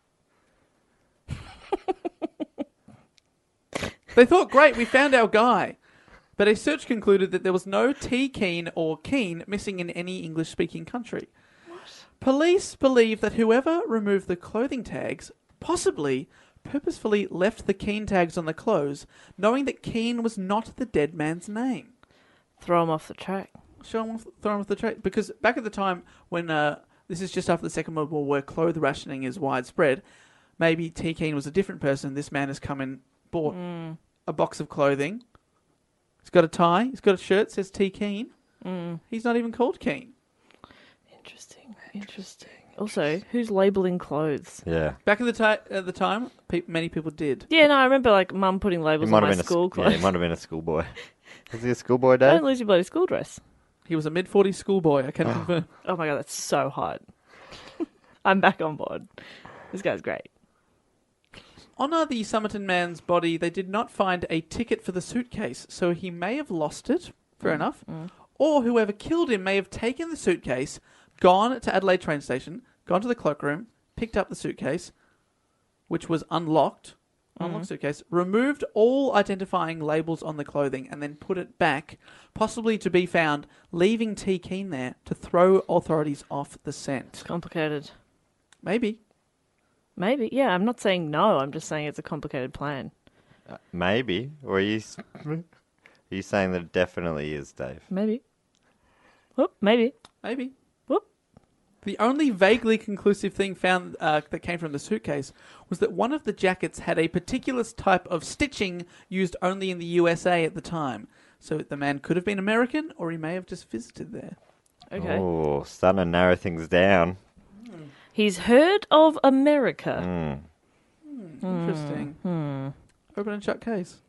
They thought, great, we found our guy. But a search concluded that there was no T. Keane or Keane missing in any English-speaking country. What? Police believe that whoever removed the clothing tags possibly purposefully left the Keane tags on the clothes, knowing that Keane was not the dead man's name. Throw him off the track. Show him off, throw him off the track. Because back at the time when uh, this is just after the Second World War where clothes rationing is widespread. Maybe T. Keane was a different person. This man has come and bought Mm. a box of clothing. He's got a tie. He's got a shirt. Says T. Keane. Mm. He's not even called Keane. Interesting. Interesting. Also, who's labelling clothes? Yeah. Back in the ti- at the time, pe- many people did. Yeah, no, I remember like mum putting He labels might on have my been school a, clothes. Yeah, he might have been a schoolboy. Was he a schoolboy, Don't Dave? lose your bloody school dress. He was a mid-forties schoolboy, I can confirm. Oh my god, that's so hot. I'm back on board. This guy's great. On uh, the Somerton man's body, they did not find a ticket for the suitcase, so he may have lost it, fair enough, or whoever killed him may have taken the suitcase, gone to Adelaide train station, gone to the cloakroom, picked up the suitcase, which was unlocked, unlocked suitcase, removed all identifying labels on the clothing, and then put it back, possibly to be found, leaving T. Keane there to throw authorities off the scent. Complicated. Maybe. Maybe. Yeah, I'm not saying no. I'm just saying it's a complicated plan. Uh, maybe. Or are you, s- are you saying that it definitely is, Dave? Maybe. Whoop, maybe. Maybe. Whoop. The only vaguely conclusive thing found uh, that came from the suitcase was that one of the jackets had a particular type of stitching used only in the U S A at the time. So the man could have been American, or he may have just visited there. Okay. Oh, starting to narrow things down. He's heard of America. Mm. Interesting. Hmm. Open and shut case.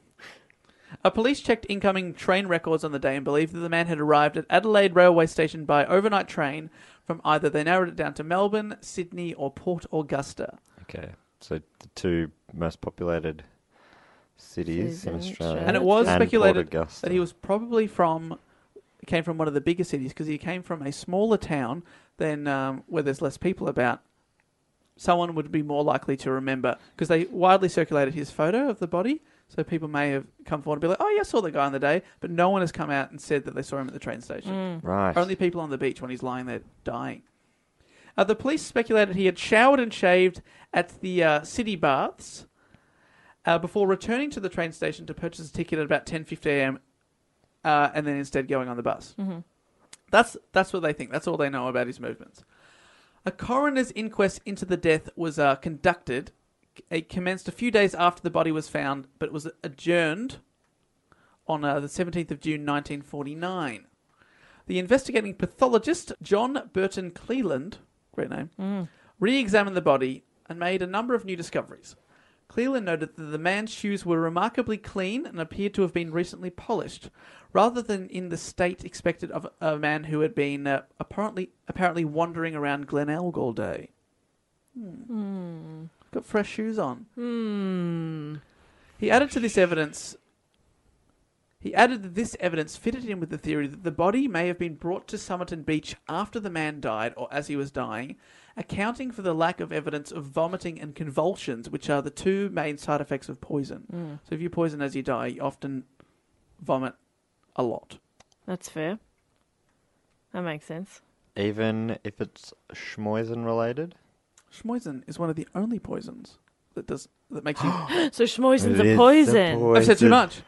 A police checked incoming train records on the day and believed that the man had arrived at Adelaide railway station by overnight train from either, they narrowed it down to Melbourne, Sydney, or Port Augusta. Okay, so the two most populated cities Cities in in Australia. Australia. And it was And speculated Port Augusta. that he was probably from, came from one of the bigger cities because he came from a smaller town than um, where there's less people about. Someone would be more likely to remember because they widely circulated his photo of the body. So people may have come forward and be like, oh, yeah, I saw the guy on the day. But no one has come out and said that they saw him at the train station. Right. Only people on the beach when he's lying there dying. Uh, the police speculated he had showered and shaved at the uh, city baths uh, before returning to the train station to purchase a ticket at about ten fifty a.m. Uh, and then instead going on the bus. Mm-hmm. That's that's what they think. That's all they know about his movements. A coroner's inquest into the death was uh, conducted. It commenced a few days after the body was found, but was adjourned on uh, the seventeenth of June nineteen forty-nine. The investigating pathologist, John Burton Cleland, great name, Mm. re-examined the body and made a number of new discoveries. Cleland noted that the man's shoes were remarkably clean and appeared to have been recently polished, rather than in the state expected of a man who had been uh, apparently apparently wandering around Glenelg all day. Hmm. Got fresh shoes on. Hmm. He added to this evidence. He added that this evidence fitted in with the theory that the body may have been brought to Somerton Beach after the man died or as he was dying, accounting for the lack of evidence of vomiting and convulsions, which are the two main side effects of poison. Mm. So if you poison as you die, you often vomit a lot. That's fair. That makes sense. Even if it's schmoisen related? Schmoisen is one of the only poisons that does that makes you. So schmoisen's It a is a poison. I've said too poison. much.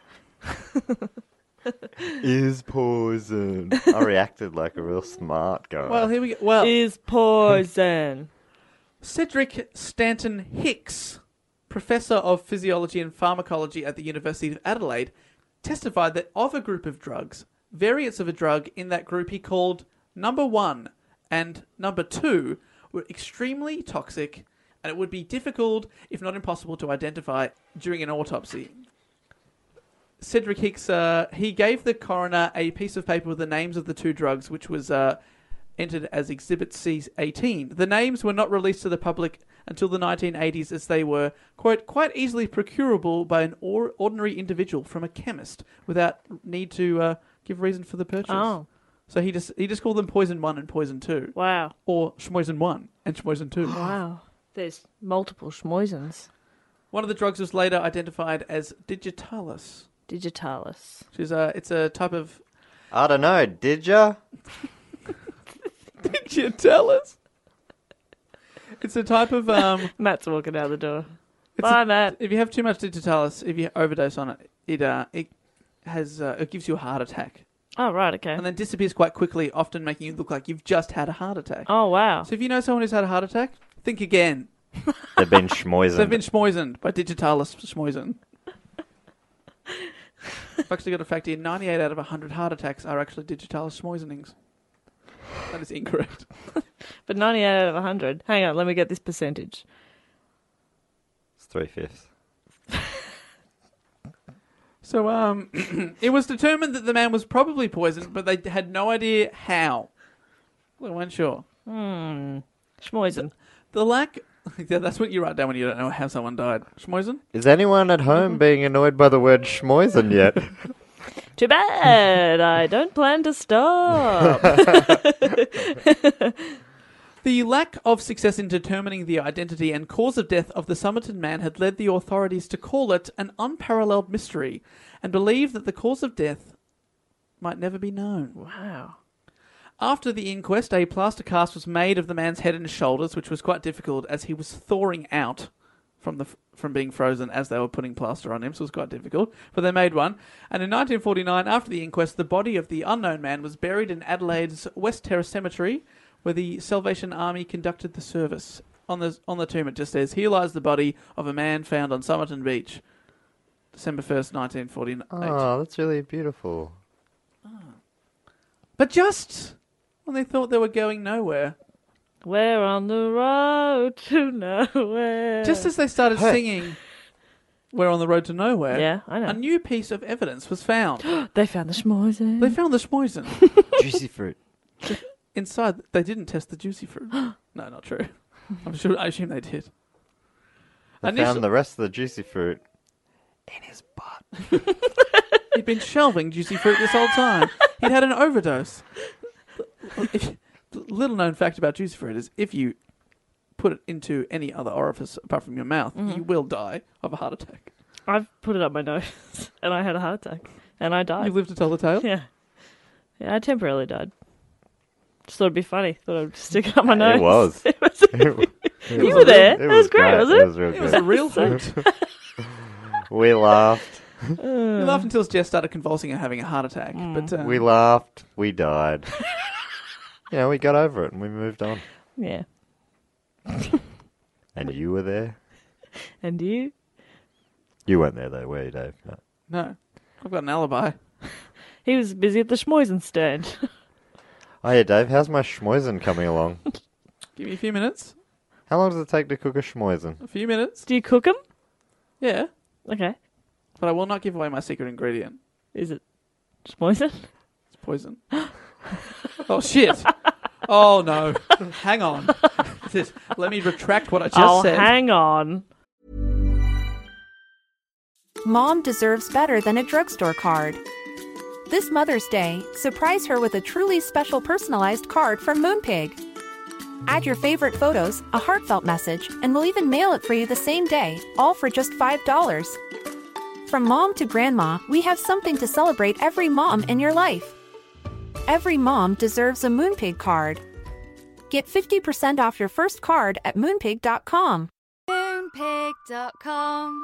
Is poison. I reacted like a real smart guy. Well, here we go. Well, Is poison. Cedric Stanton Hicks, professor of physiology and pharmacology at the University of Adelaide, testified that of a group of drugs, variants of a drug in that group he called number one and number two were extremely toxic, and it would be difficult, if not impossible, to identify during an autopsy. Cedric Hicks, uh, he gave the coroner a piece of paper with the names of the two drugs, which was uh, entered as Exhibit C eighteen. The names were not released to the public until the nineteen eighties, as they were, quote, quite easily procurable by an or- ordinary individual from a chemist without need to uh, give reason for the purchase. Oh, So he just he just called them Poison one and Poison two. wow. Or Schmoisen one and Schmoisen two. Wow. There's multiple schmoisens. One of the drugs was later identified as digitalis. Digitalis. Which is a, it's a type of... I don't know, did ya? Digitalis? It's a type of... um. Matt's walking out the door. It's Bye, a- Matt. If you have too much digitalis, if you overdose on it, it uh, it has uh, it gives you a heart attack. Oh, right, okay. and then disappears quite quickly, often making you look like you've just had a heart attack. Oh, wow. So if you know someone who's had a heart attack, think again. They've been schmoisened. They've been schmoisened by Digitalis schmoisen. I've actually got a fact here. ninety-eight out of one hundred heart attacks are actually Digitalis schmoisenings. That is incorrect. But ninety-eight out of one hundred. Hang on, let me get this percentage. It's three-fifths. So um, it was determined that the man was probably poisoned, but they had no idea how. They weren't sure. Hmm. Schmoisen. The lack... Yeah, that's what you write down when you don't know how someone died. Schmoisen? Is anyone at home being annoyed by the word schmoisen yet? Too bad. I don't plan to stop. The lack of success in determining the identity and cause of death of the Somerton man had led the authorities to call it an unparalleled mystery and believe that the cause of death might never be known. Wow. After the inquest, a plaster cast was made of the man's head and shoulders, which was quite difficult as he was thawing out from the from being frozen as they were putting plaster on him, so it was quite difficult. But they made one. And in nineteen forty-nine, after the inquest, the body of the unknown man was buried in Adelaide's West Terrace Cemetery, where the Salvation Army conducted the service. On the on the tomb it just says, "Here lies the body of a man found on Somerton Beach, December first, nineteen forty-eight. Oh, that's really beautiful. But just when they thought they were going nowhere, we're on the road to nowhere. Just as they started singing "We're on the road to nowhere," yeah, I know. a new piece of evidence was found. They found the schmoisen. They found the schmoisen. Juicy fruit. Inside, they didn't test the juicy fruit. No, not true. I'm sure. I assume they did. They Initial- found the rest of the juicy fruit in his butt. He'd been shelving juicy fruit this whole time. He'd had an overdose. If, little known fact about juicy fruit is if you put it into any other orifice apart from your mouth, Mhm. you will die of a heart attack. I've put it up my nose and I had a heart attack and I died. You lived to tell the tale? Yeah. Yeah, I temporarily died. Just thought it'd be funny. Thought I'd stick it up my It nose. was. It was It you was were a there. real- It was great, wasn't it? It was real It was good. a real fruit. We laughed. We laughed until Jess started convulsing and having a heart attack. But uh, We laughed. We died. You know, we got over it and we moved on. Yeah. And you were there? And you? You weren't there though, were you, Dave? No. no, I've got an alibi. He was busy at the schmoisen stand. Oh yeah, Dave, how's my schmoisen coming along? Give me a few minutes. How long does it take to cook a schmoisen? A few minutes. Do you cook them? Yeah, Okay. but I will not give away my secret ingredient. Is it schmoisen? It's poison. Oh shit! Oh no! Hang on. This- Let me retract what I just oh, said. hang on. Mom deserves better than a drugstore card. This Mother's Day, surprise her with a truly special personalized card from Moonpig. Add your favorite photos, a heartfelt message, and we'll even mail it for you the same day, all for just five dollars. From mom to grandma, we have something to celebrate every mom in your life. Every mom deserves a Moonpig card. Get fifty percent off your first card at moonpig dot com. Moonpig dot com.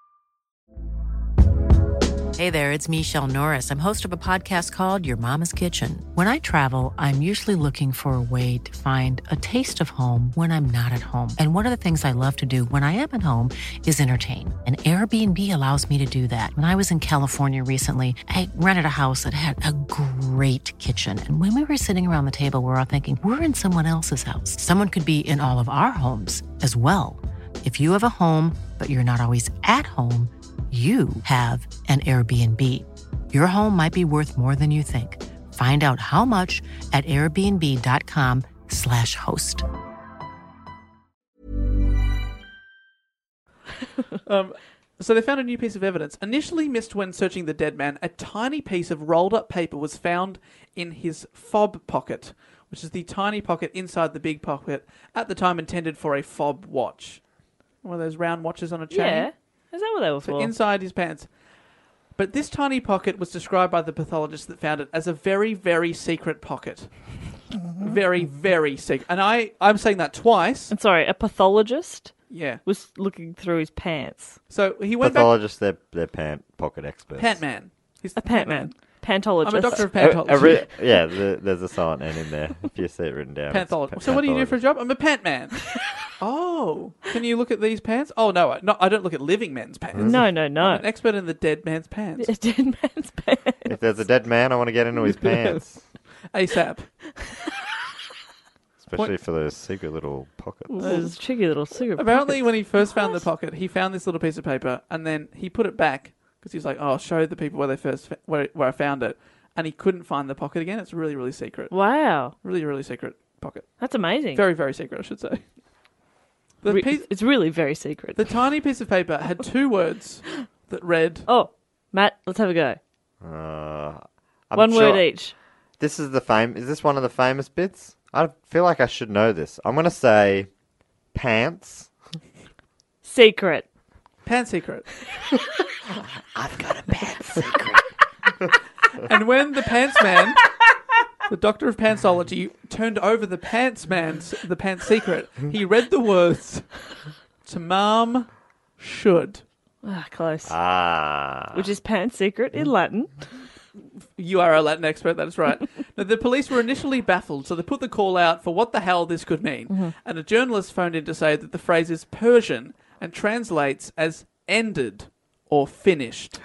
Hey there, it's Michelle Norris. I'm host of a podcast called Your Mama's Kitchen. When I travel, I'm usually looking for a way to find a taste of home when I'm not at home. And one of the things I love to do when I am at home is entertain. And Airbnb allows me to do that. When I was in California recently, I rented a house that had a great kitchen. And when we were sitting around the table, we were all thinking, we're in someone else's house. Someone could be in all of our homes as well. If you have a home, but you're not always at home, you have an Airbnb. Your home might be worth more than you think. Find out how much at airbnb dot com slash host. Um, so they found a new piece of evidence. Initially missed when searching the dead man, a tiny piece of rolled up paper was found in his fob pocket, which is the tiny pocket inside the big pocket, at the time intended for a fob watch. One of those round watches on a chain. Yeah. Is that what they were So for? inside his pants. But this tiny pocket was described by the pathologist that found it as a very, very secret pocket. Very, very secret. And I, I'm saying that twice. I'm sorry, a pathologist Yeah. was looking through his pants. So he went back... Pathologists, they're, they're pant pocket experts. Pant man. He's A pant man. Pantologist. I'm a doctor of A- pantology. a re- yeah, the, there's a silent N in there. If you see it written down. it's Panthologist. pa- So what do you do for a panthologist. job? I'm a pant man. Oh, can you look at these pants? Oh no, I- no, I don't look at living men's pants. No, no, no. I'm an expert in the dead man's pants. A dead man's pants. If there's a dead man, I want to get into his pants. ASAP. Especially for those secret little pockets. Those tricky little cigarette Apparently, pockets. when he first found the pocket, he found this little piece of paper, and then he put it back because he was like, "Oh, I'll show the people where they first fa- where where I found it," and he couldn't find the pocket again. It's really, really secret. Wow, Really, really secret pocket. that's amazing. Very, very secret, I should say. The Re- piece, it's really very secret. the tiny piece of paper had two words that read. Oh, Matt, let's have a go. Uh, I'm One sure- word each. This is the fame. Is this one of the famous bits? I feel like I should know this. I'm gonna say pants. Secret. Pan secret. I've got a pants secret. And when the pants man, the doctor of pantsology, turned over the pants man's the pants secret, he read the words "Tamam should." Ah, close. Ah. Which is pants secret in Latin. You are a Latin expert, that's right. Now, the police were initially baffled, so they put the call out for what the hell this could mean. Mm-hmm. And a journalist phoned in to say that the phrase is Persian and translates as ended or finished.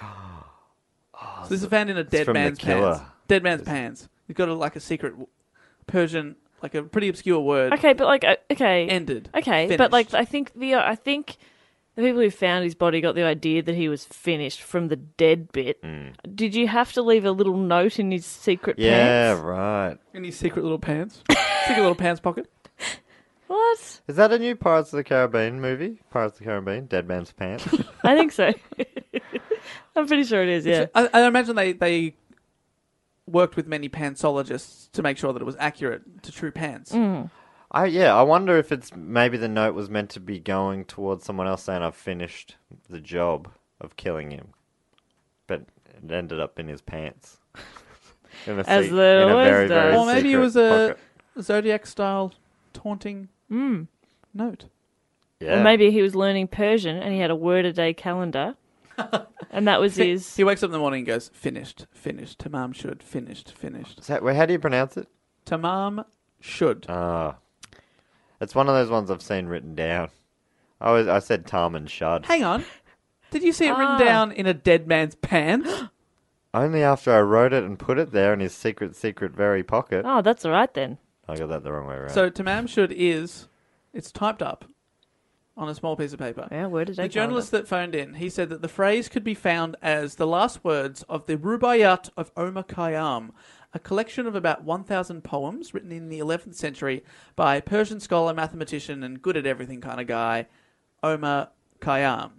So this is found in a dead from The man's Killer. pants. Dead man's pants. You've got a, like a secret w- Persian, like a pretty obscure word. Okay, but like, uh, okay, Ended. okay, Finished. but like, I think the uh, I think the people who found his body got the idea that he was finished from the dead bit. Did you have to leave a little note in his secret Yeah, pants? right. In his secret little pants. secret little pants pocket. What? Is that a new Pirates of the Caribbean movie? Pirates of the Caribbean, Dead Man's Pants. I think so. I'm pretty sure it is. Yeah. I, I imagine they, they worked with many pantsologists to make sure that it was accurate to true pants. Mm. I yeah, I wonder if it's maybe the note was meant to be going towards someone else saying I've finished the job of killing him, but it ended up in his pants. in a, As se- it in a always very very does. Or maybe it secret was a pocket. Zodiac style taunting Mm. note. Yeah. Or maybe he was learning Persian and he had a word a day calendar, and that was He, his. he wakes up in the morning and goes, finished, finished, tamam should, finished, finished. Is that, wait, how do you pronounce it? Tamam should. Ah, it's one of those ones I've seen written down. I always I said Tam and Shud. Hang on. Did you see it Ah. written down in a dead man's pants? Only after I wrote it and put it there in his secret, secret, very pocket. Oh, that's all right then. I got that the wrong way around. So tamam should is, it's typed up on a small piece of paper. Yeah, word a day The journalist that phoned in, he said that the phrase could be found as the last words of the Rubaiyat of Omar Khayyam, a collection of about one thousand poems written in the eleventh century by Persian scholar, mathematician, and good at everything kind of guy, Omar Khayyam.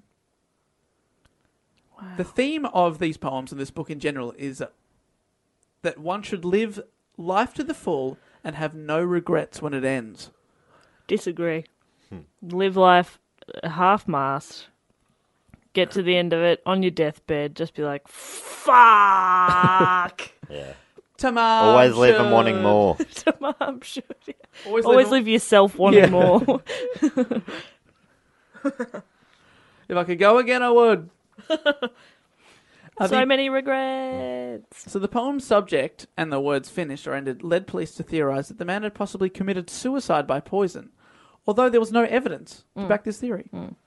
Wow. The theme of these poems and this book in general is that one should live life to the full and have no regrets when it ends. Disagree. Live life uh, half-mast. Get to the end of it on your deathbed. Just be like, fuck. yeah. Tamam Always leave them wanting should. more. Tamam should. Yeah. Always, Always leave leave yourself wanting Yeah. more. If I could go again, I would. Uh, So the- many regrets. So the poem's subject and the words finished or ended led police to theorise that the man had possibly committed suicide by poison, although there was no evidence to back this theory.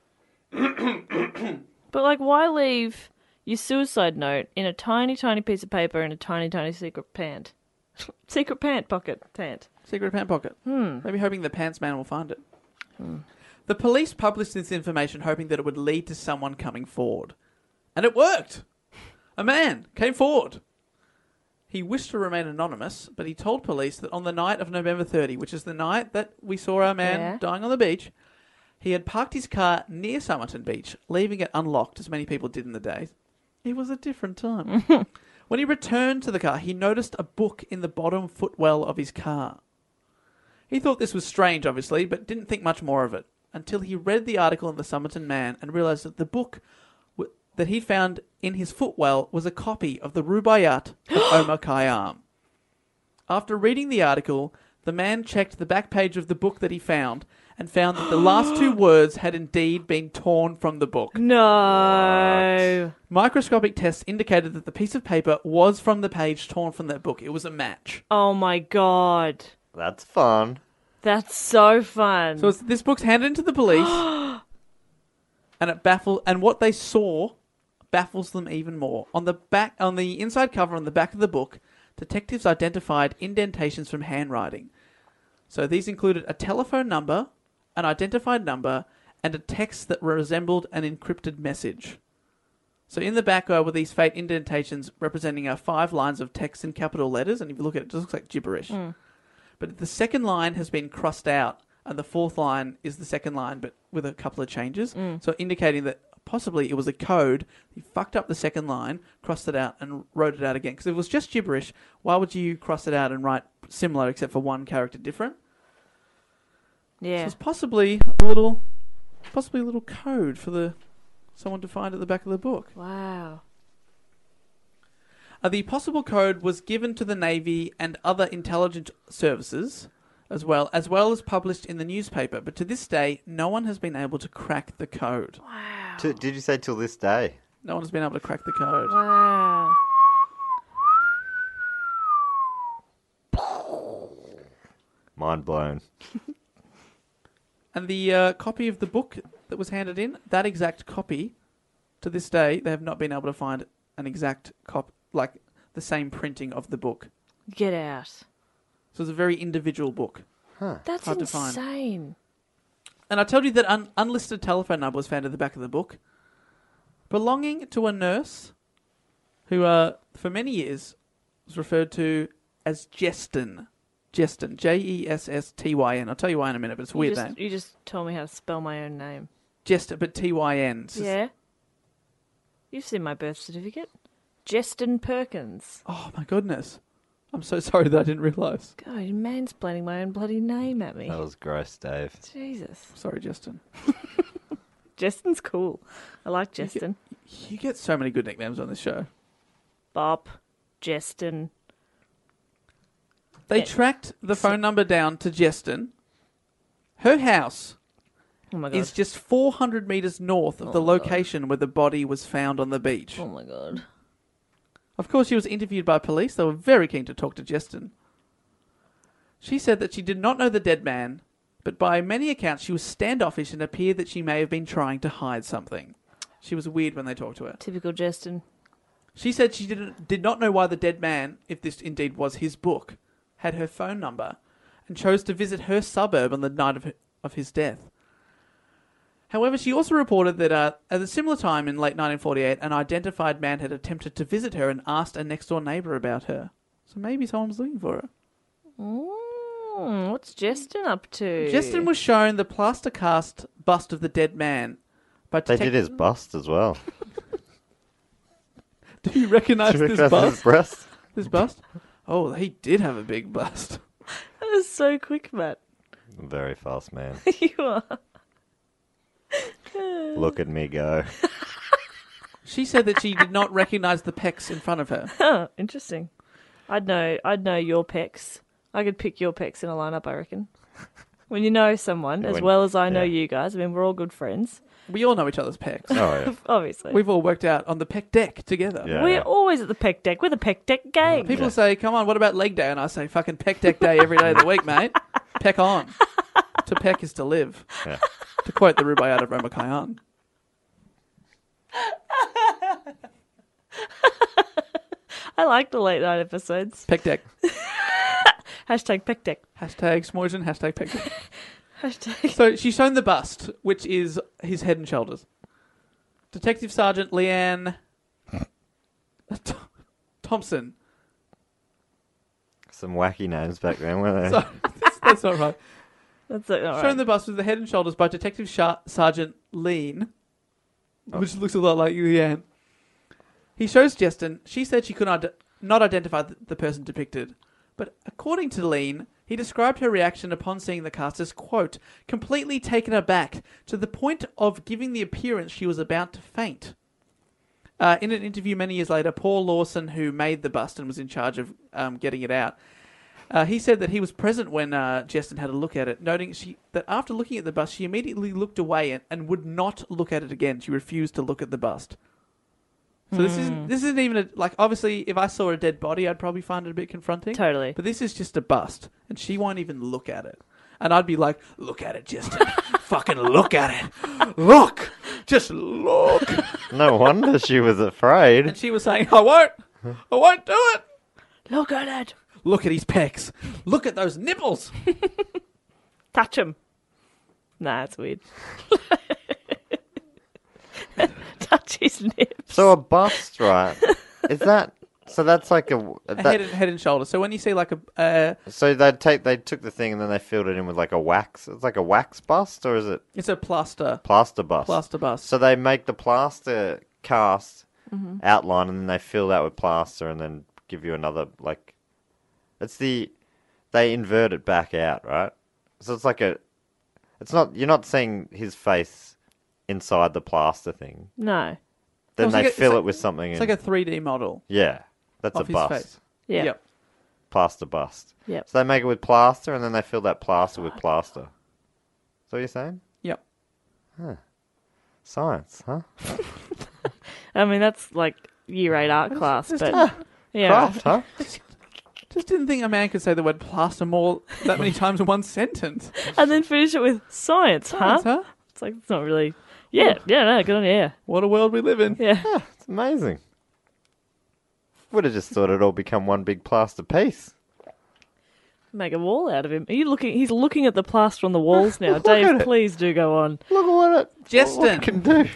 But, like, why leave your suicide note in a tiny, tiny piece of paper in a tiny, tiny secret pant? Secret pant pocket pant. Secret pant pocket. Hmm. Maybe hoping the pants man will find it. The police published this information hoping that it would lead to someone coming forward. And it worked! A man came forward. He wished to remain anonymous, but he told police that on the night of November thirtieth, which is the night that we saw our man Yeah. dying on the beach, he had parked his car near Somerton Beach, leaving it unlocked, as many people did in the day. It was a different time. When he returned to the car, he noticed a book in the bottom footwell of his car. He thought this was strange, obviously, but didn't think much more of it, until he read the article in the Somerton Man and realised that the book w- that he found in his footwell was a copy of the Rubaiyat of Omar Khayyam. After reading the article, the man checked the back page of the book that he found and found that the last two words had indeed been torn from the book. No. Microscopic tests indicated that the piece of paper was from the page torn from that book. It was a match. Oh my god. That's fun. That's so fun. So it's, this book's handed into the police, and it baffled. And what they saw baffles them even more. On the back, on the inside cover, on the back of the book, detectives identified indentations from handwriting. So these included a telephone number, an identified number, and a text that resembled an encrypted message. So in the back uh, were these faint indentations representing uh, five lines of text in capital letters, and if you look at it, it just looks like gibberish. Mm. But the second line has been crossed out, and the fourth line is the second line, but with a couple of changes. Mm. So indicating that possibly it was a code. He fucked up the second line, crossed it out, and wrote it out again. Because if it was just gibberish, why would you cross it out and write similar except for one character different? Yeah. So it's possibly a little, possibly a little code for the someone to find at the back of the book. Wow. Uh, the possible code was given to the Navy and other intelligence services, as well as well as published in the newspaper. But to this day, no one has been able to crack the code. Wow. To, did you say till this day? No one has been able to crack the code. Wow. Mind blown. And the uh, copy of the book that was handed in, that exact copy, to this day, they have not been able to find an exact copy, like the same printing of the book. Get out. So it's a very individual book. Huh. That's Hard to find. insane. And I told you that an unlisted telephone number was found at the back of the book, belonging to a nurse who, uh, for many years, was referred to as Jeston. Jeston. J E S S T Y N. I'll tell you why in a minute, but it's a You weird just, name. You just told me how to spell my own name. Jeston, but T Y N. It's just- Yeah. You've seen my birth certificate. Jeston Perkins. Oh, my goodness. I'm so sorry that I didn't realise. God, you're mansplaining my own bloody name at me. That was gross, Dave. Jesus. Sorry, Jeston. Jeston's cool. I like You get- Jeston. You get so many good nicknames on this show. Bop. Jeston. They Yeah. tracked the phone number down to Jeston. Her house Oh my god. is just four hundred metres north of Oh the my God. location where the body was found on the beach. Oh my god. Of course, she was interviewed by police. They were very keen to talk to Jeston. She said that she did not know the dead man, but by many accounts she was standoffish and appeared that she may have been trying to hide something. She was weird when they talked to her. Typical Jeston. She said she didn't, did not know why the dead man, if this indeed was his book, had her phone number and chose to visit her suburb on the night of, of his death. However, she also reported that uh, at a similar time in late nineteen forty-eight, an identified man had attempted to visit her and asked a next-door neighbour about her. So maybe someone was looking for her. Mm, what's Jeston up to? Jeston was shown the plaster cast bust of the dead man. By They detec- did his bust as well. Do you recognise Do you this recognise his bust? breast? This bust? Oh, he did have a big bust. That was so quick, Matt. Very fast man. You are. Look at me go. She said that she did not recognise the pecs in front of her. Huh, interesting. I'd know. I'd know your pecs. I could pick your pecs in a lineup. I reckon. When you know someone Yeah, as when- well as I know yeah. you guys. I mean, we're all good friends. We all know each other's pecs. Oh, yeah. Obviously, We've all worked out on the pec deck together. Yeah. we're always at the pec deck. We're the pec deck gang. People say, come on, what about leg day? And I say, fucking pec deck day every day of the week, mate. Peck on. To peck is to live. Yeah. To quote the Rubaiyat of Roma Khayyam. I like the late night episodes. Pec deck. Hashtag pec deck. Hashtag Smoyson, hashtag pec deck. Hashtag. So she's shown the bust, which is his head and shoulders. Detective Sergeant Leanne Thompson. Some wacky names back then, weren't they? So, that's, that's not right. That's it. All Shown right. the bust with the head and shoulders by Detective Sha- Sergeant Lean, which looks a lot like Leanne. He shows Jeston. She said she could not, not identify the, the person depicted. But according to Lean, he described her reaction upon seeing the cast as, quote, completely taken aback to the point of giving the appearance she was about to faint. Uh, in an interview many years later, Paul Lawson, who made the bust and was in charge of um, getting it out, Uh, he said that he was present when uh, Jeston had a look at it, noting she that after looking at the bust, she immediately looked away and, and would not look at it again. She refused to look at the bust. So this isn't this isn't even a, like obviously if I saw a dead body, I'd probably find it a bit confronting. Totally. But this is just a bust, and she won't even look at it. And I'd be like, "Look at it, Jeston. Fucking look at it. Look, just look." No wonder she was afraid. And she was saying, "I won't. I won't do it. Look at it. Look at his pecs. Look at those nipples. Touch him." Nah, it's weird. Touch his nips. So a bust, right? Is that so? That's like a, A that, head and head and shoulders. So when you see like a uh, So they take they took the thing and then they filled it in with like a wax. It's like a wax bust, or is it it's a plaster plaster bust? plaster bust. So they make the plaster cast Mm-hmm. outline and then they fill that with plaster and then give you another like. It's the they invert it back out, right? So it's like a. It's not you're not seeing his face inside the plaster thing. No. Then It's they like a- fill it's it with something. It's in- like a three D model yeah, that's a of his bust. face. Yeah. Yep. Plaster bust. Yep. So they make it with plaster and then they fill that plaster with plaster. Is that what you're saying? Yep. Science, huh? I mean, that's like year eight art class, just but a- yeah. Craft, huh? Just didn't think a man could say the word plaster more that many times in one sentence. And then finish it with science, Science, huh? huh? It's like, it's not really. Yeah, yeah, no, good on you. Yeah. What a world we live in. Yeah. It's amazing. Would have just thought it'd all become one big plaster piece. Make a wall out of him. Are you looking? He's looking at the plaster on the walls now. Look at Dave, it. please do go on. Look at what it, Jeston. what it can do.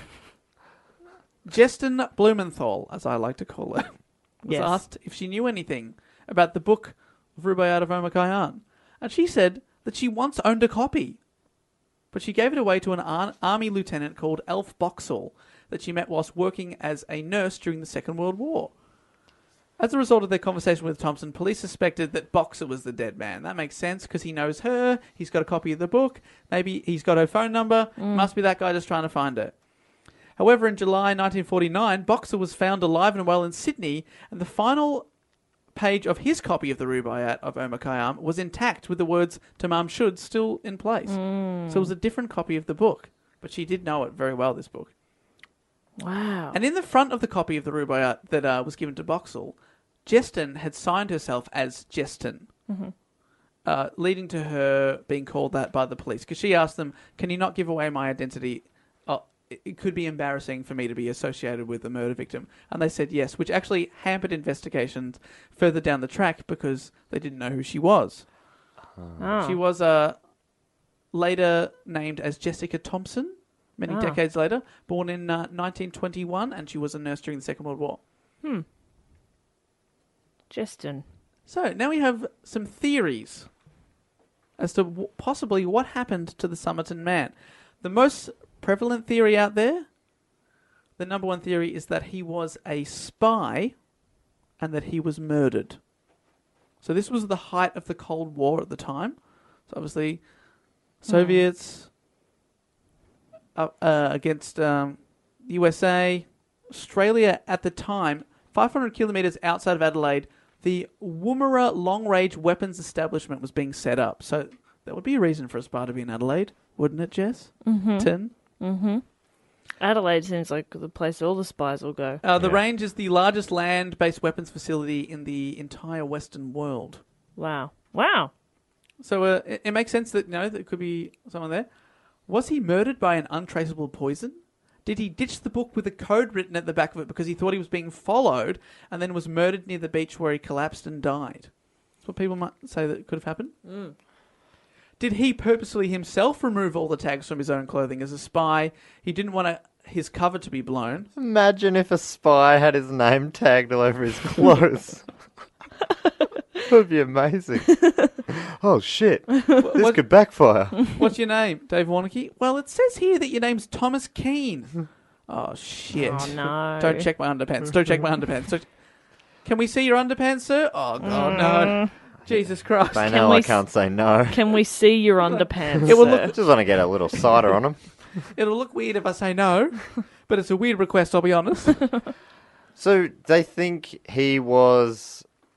Jeston Blumenthal, as I like to call her, was Yes. asked if she knew anything about the book of Rubaiyat of Omar Khayyam. And she said that she once owned a copy. But she gave it away to an ar- army lieutenant called Alf Boxall that she met whilst working as a nurse during the Second World War. As a result of their conversation with Thompson, police suspected that Boxer was the dead man. That makes sense because he knows her, he's got a copy of the book, maybe he's got her phone number, must be that guy just trying to find her. However, in July nineteen forty-nine, Boxer was found alive and well in Sydney, and the final page of his copy of the Rubaiyat of Omar Khayyam was intact with the words Tamam Shud still in place. So it was a different copy of the book, but she did know it very well, this book. Wow. And in the front of the copy of the Rubaiyat that uh, was given to Boxall, Jeston had signed herself as Jeston, uh, leading to her being called that by the police. Because she asked them, can you not give away my identity? Oh, it, it could be embarrassing for me to be associated with a murder victim. And they said yes, which actually hampered investigations further down the track because they didn't know who she was. Oh. She was uh, later named as Jessica Thompson, many Ah. decades later, born in uh, nineteen twenty-one, and she was a nurse during the Second World War. Hmm. Jeston. So now we have some theories as to w- possibly what happened to the Somerton man. The most prevalent theory out there, the number one theory, is that he was a spy and that he was murdered. So this was the height of the Cold War at the time. So obviously, Soviets uh, uh, against um, the U S A, Australia at the time, five hundred kilometres outside of Adelaide, the Woomera long-range weapons establishment was being set up. So that would be a reason for a spy to be in Adelaide, wouldn't it, Jess? Mm-hmm. Tin? Mm-hmm. Adelaide seems like the place all the spies will go. Uh, the Yeah. range is the largest land-based weapons facility in the entire Western world. Wow. Wow. So uh, it, it makes sense that, you know, there could be someone there. Was he murdered by an untraceable poison? Did he ditch the book with a code written at the back of it because he thought he was being followed and then was murdered near the beach where he collapsed and died? That's what people might say that could have happened. Mm. Did he purposely himself remove all the tags from his own clothing as a spy? He didn't want to, his cover to be blown. Imagine if a spy had his name tagged all over his clothes. That would be amazing. Oh, shit. This what- could backfire. What's your name, Dave Warnocky? Well, it says here that your name's Thomas Keane. Oh, shit. Oh, no. Don't check my underpants. Don't check my underpants. Don't... Can we see your underpants, sir? Oh, God, no. Jesus Christ. I Can know we I s- can't say no. Can we see your underpants? It will sir? look- Just want to get a little cider on him. It'll look weird if I say no, but it's a weird request, I'll be honest. So they think he was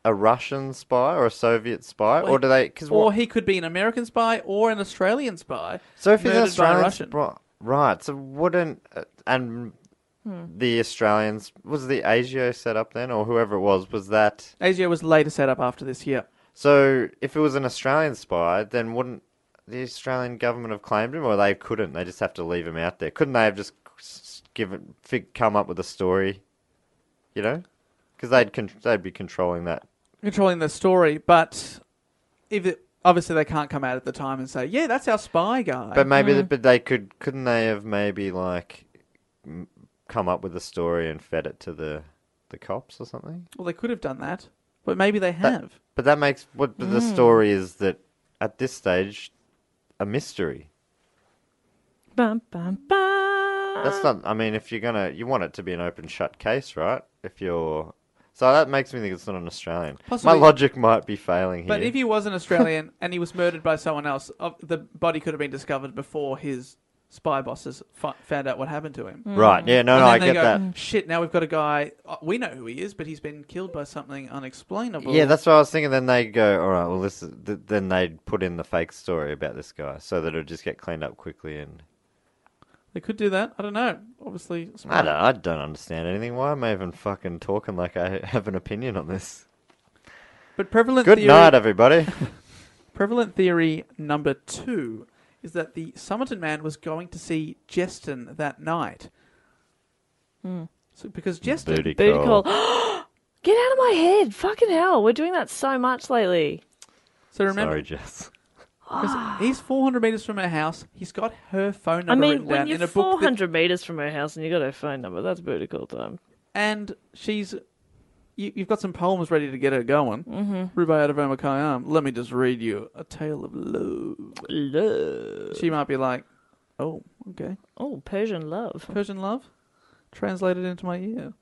a Russian spy or a Soviet spy, or do they? Cause or what, he could be an American spy or an Australian spy. so if he's an murdered by a Australian Russian. spy, right? So wouldn't uh, and the Australians was the ASIO set up then, or whoever it was, was that? ASIO was later set up after this year. So if it was an Australian spy, then wouldn't the Australian government have claimed him, or they couldn't? They just have to leave him out there. Couldn't they have just given, fig, come up with a story? You know, because they'd con- they'd be controlling that. Controlling the story, but if it, obviously they can't come out at the time and say, "Yeah, that's our spy guy." But maybe, mm. but they could. Couldn't they have maybe like m- come up with a story and fed it to the the cops or something? Well, they could have done that, but maybe they have. That, but that makes what mm. the story is that at this stage a mystery. Bum, bum, bum. That's not. I mean, if you're gonna, you want it to be an open shut case, right? If you're. So that makes me think it's not an Australian. Possibly. My logic might be failing here. But if he was an Australian and he was murdered by someone else, the body could have been discovered before his spy bosses fi- found out what happened to him. Mm. Right, yeah, no, and no, then I they get go, that. Shit, now we've got a guy, uh, we know who he is, but he's been killed by something unexplainable. Yeah, that's what I was thinking. Then they go, all right, well, this is, th- then they'd put in the fake story about this guy so that it would just get cleaned up quickly. And they could do that. I don't know. Obviously, I don't, I don't understand anything. Why am I even fucking talking like I have an opinion on this? But prevalent Good theory, night, everybody. Prevalent theory number two is that the Somerton man was going to see Jeston that night. Mm. So because Jeston... Booty Booty call. call. Get out of my head. Fucking hell. We're doing that so much lately. So remember, Sorry, Jess. He's four hundred metres from her house. He's got her phone I number mean, written when down you're in a book. four hundred that, metres from her house and you got her phone number, that's booty call time. and she's... You, you've got some poems ready to get her going. Mm-hmm. Rubaiyat of Omar Khayyam. Let me just read you a tale of love. Love. She might be like, oh, okay. Oh, Persian love. Persian love? Translated into my ear.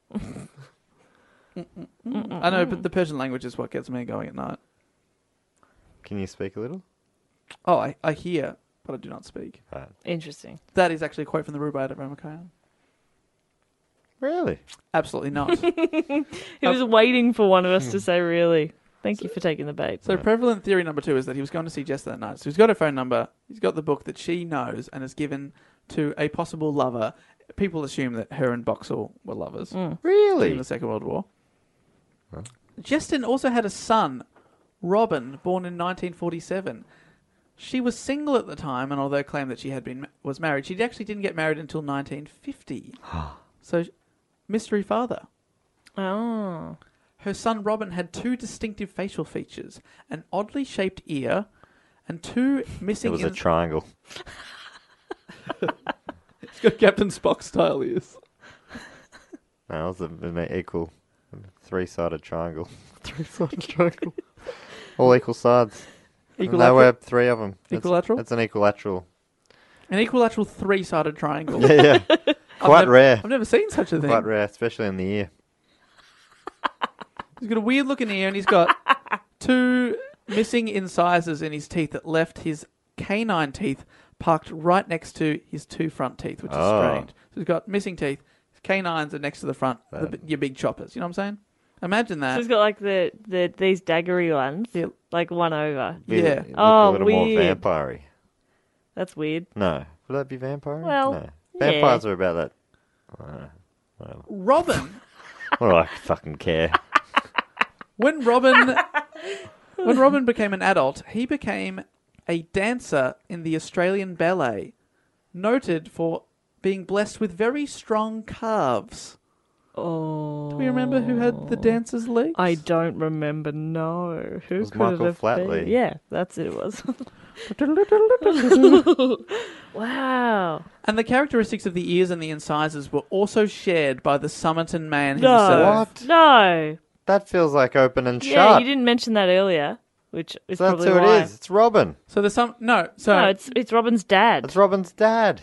I know, but the Persian language is what gets me going at night. Can you speak a little? Oh, I, I hear, but I do not speak. Right. Interesting. That is actually a quote from the Rubaiyat of Omar Khayyam. Really? Absolutely not. He was waiting for one of us to say really. Thank you for taking the bait. So prevalent theory number two is that he was going to see Jess that night. So he's got her phone number, he's got the book that she knows and has given to a possible lover. People assume that her and Boxall were lovers. Mm. Really? In the Second World War. Huh? Jeston also had a son, Robin, born in nineteen forty-seven. She was single at the time, and although claimed that she had been was married, she actually didn't get married until nineteen fifty. So, mystery father. Oh. Her son Robin had two distinctive facial features, an oddly shaped ear, and two missing... It was a in- triangle. He's got Captain Spock style ears. No, it was an equal three-sided triangle. Three-sided triangle. All equal sides. Equilateral? There were three of them. Equilateral? It's, it's an equilateral. An equilateral three-sided triangle. Yeah, yeah. Quite I've nev- rare. I've never seen such a thing. Quite rare, especially in the ear. He's got a weird looking ear, and he's got two missing incisors in his teeth that left his canine teeth parked right next to his two front teeth, which is Oh. strange. So he's got missing teeth. His canines are next to the front, the, That- your big choppers. You know what I'm saying? Imagine that. So he's got like the, the these daggery ones, Yeah. like one over. Be- Yeah. look Oh, a little weird. more vampire-y. That's weird. No. Would that be vampire? Well, no. yeah. Vampires are about that. I don't know. Whatever. Robin, What do I fucking care? when Robin, when Robin became an adult, he became a dancer in the Australian ballet, noted for being blessed with very strong calves. Oh. Do we remember who had the dancer's legs? I don't remember, no. Who was could Michael it have Flatley. been? Yeah, that's it, it was. Wow. And the characteristics of the ears and the incisors were also shared by the Somerton man No. himself. What? No. That feels like open and Yeah, shut. you didn't mention that earlier, which is So that's probably who why. it is. It's Robin. So there's some no. So No, it's it's Robin's dad. It's Robin's dad.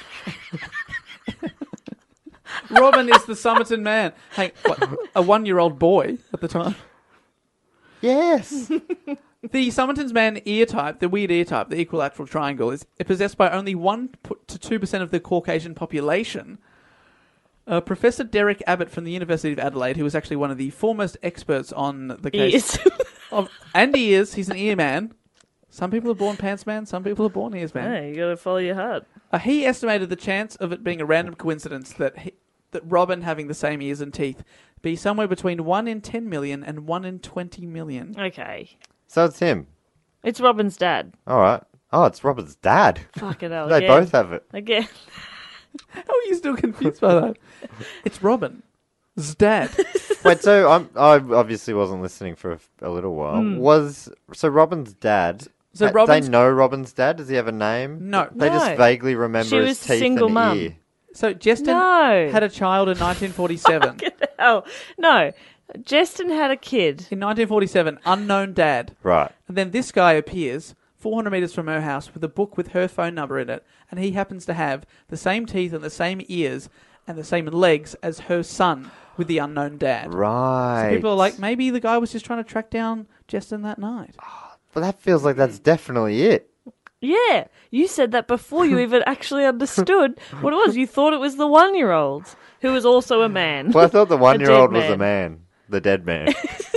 Robin is the Somerton man. Hey, what, a one-year-old boy at the time. Yes. The Somerton's man ear type, the weird ear type, the equilateral triangle, is possessed by only one to two percent of the Caucasian population. Uh, Professor Derek Abbott from the University of Adelaide, who was actually one of the foremost experts on the case. Ears. of, and ears. He's an ear man. Some people are born pants man, some people are born ears man. Hey, you got to follow your heart. Uh, he estimated the chance of it being a random coincidence that he, that Robin having the same ears and teeth be somewhere between one in ten million and one in twenty million. Okay. So it's him. It's Robin's dad. All right. Oh, it's Robin's dad. Fucking hell. They again. both have it. Again. How are you still confused by that? It's Robin's dad. Wait, so I'm, I obviously wasn't listening for a, a little while. Hmm. Was so Robin's dad? So uh, Robin's- they know Robin's dad. Does he have a name? No. They just No. vaguely remember She his was teeth single and mum. ear. So Jestin No. had a child in nineteen forty-seven. Oh, no. Justin had a kid. In nineteen forty-seven, unknown dad. Right. And then this guy appears four hundred metres from her house with a book with her phone number in it, and he happens to have the same teeth and the same ears and the same legs as her son with the unknown dad. Right. So people are like, maybe the guy was just trying to track down Justin that night. But that feels like that's definitely it. Yeah. You said that before you even actually understood what it was. You thought it was the one-year-old who was also a man. Well, I thought the one-year-old dead was a man. The dead man.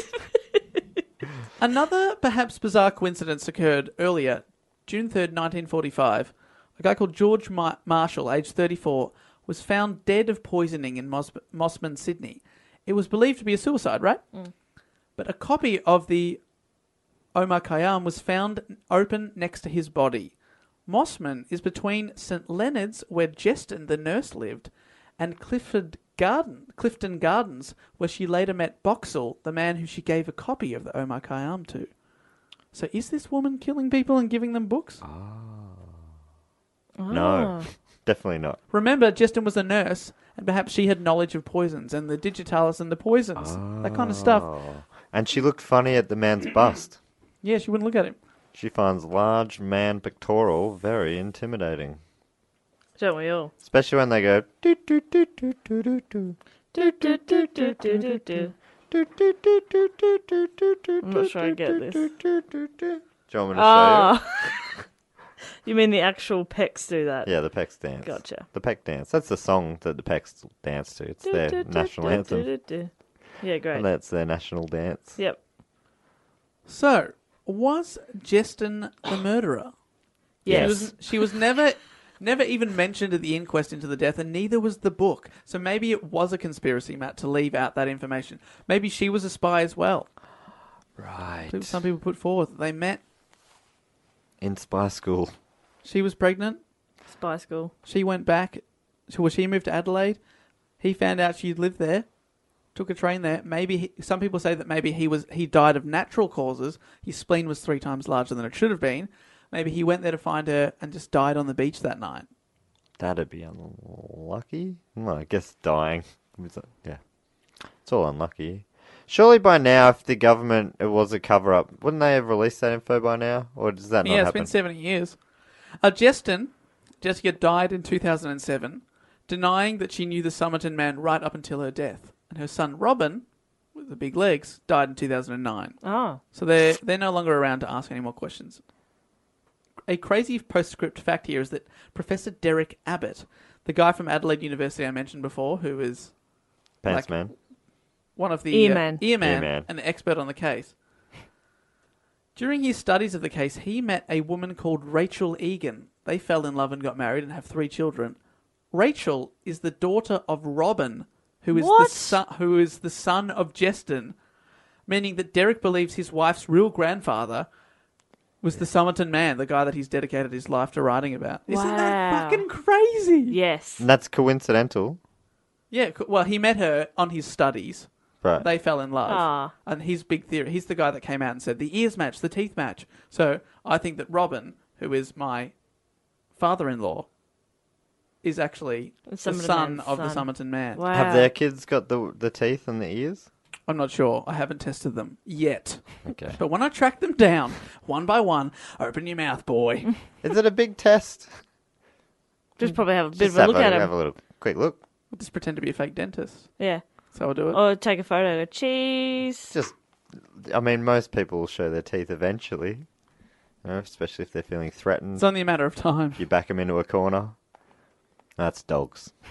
Another perhaps bizarre coincidence occurred earlier, June third, nineteen forty-five. A guy called George Mar- Marshall, aged thirty-four, was found dead of poisoning in Mos- Mossman, Sydney. It was believed to be a suicide, right? Mm. But a copy of the Omar Khayyam was found open next to his body. Mossman is between St Leonard's, where Jestin, the nurse, lived, and Clifford Garden, Clifton Gardens, where she later met Boxall, the man who she gave a copy of the Omar Khayyam to. So is this woman killing people and giving them books? No, definitely not. Remember, Jestin was a nurse, and perhaps she had knowledge of poisons and the digitalis and the poisons, that kind of stuff. Oh. And she looked funny at the man's bust. Yeah, she wouldn't look at him. She finds large man pectoral very intimidating. Don't we all? Especially when they go... "Doo, doo, doo, doo, doo, doo, doo. Do, do, do, do, do, do, do. Doo, doo, doo, doo, doo, doo, doo, doo, I'm not sure I get doo, this. doo, doo, doo, doo. Do you want me to show Ah. You mean the actual pecs do that? you? Yeah, the Pecs dance. Gotcha. The Peck dance. That's the song that the Pecs dance to. It's Do, their do, do, national do, anthem. do, do, do. Yeah, great. And that's their national dance. Yep. So, was Jestin the murderer? Yes. She was, she was never never even mentioned at the inquest into the death, and neither was the book. So maybe it was a conspiracy, Matt, to leave out that information. Maybe she was a spy as well. Right. Some people put forth. They met. In spy school. She was pregnant. Spy school. She went back. So well, she moved to Adelaide. He found out she lived there. Took a train there. Maybe he, some people say that maybe he was he died of natural causes. His spleen was three times larger than it should have been. Maybe he went there to find her and just died on the beach that night. That'd be unlucky. Well, I guess dying. Yeah. It's all unlucky. Surely by now, if the government, it was a cover-up, wouldn't they have released that info by now? Or does that not Yeah, it's happen? been seventy years. Uh, Jestin, Jessica died in two thousand seven, denying that she knew the Somerton man right up until her death. And her son Robin, with the big legs, died in two thousand nine. Oh. So they're, they're no longer around to ask any more questions. A crazy postscript fact here is that Professor Derek Abbott, the guy from Adelaide University I mentioned before, who is Pants like man. one of the Earman. Uh, earman, Earman. and the expert on the case. During his studies of the case, he met a woman called Rachel Egan. They fell in love and got married and have three children. Rachel is the daughter of Robin, who is What? the son, who is the son of Jestin, meaning that Derek believes his wife's real grandfather was the Somerton man, the guy that he's dedicated his life to writing about. Isn't that Wow. fucking crazy? Yes. And that's coincidental. Yeah, co- well, he met her on his studies. Right. They fell in love. Ah. And his big theory, he's the guy that came out and said, the ears match, the teeth match. So I think that Robin, who is my father-in-law, is actually the Somerton son man's of the son. Somerton man. Wow. Have their kids got the the teeth and the ears? I'm not sure. I haven't tested them yet. Okay. But when I track them down, one by one, open your mouth, boy. Is it a big test? Just probably have a bit Just of a have look a, at him. have a little quick look. I'll just pretend to be a fake dentist. Yeah. So I'll do it. Or take a photo. Go, cheese. Just, I mean, most people will show their teeth eventually. You know, especially if they're feeling threatened. It's only a matter of time. You back them into a corner. That's dogs.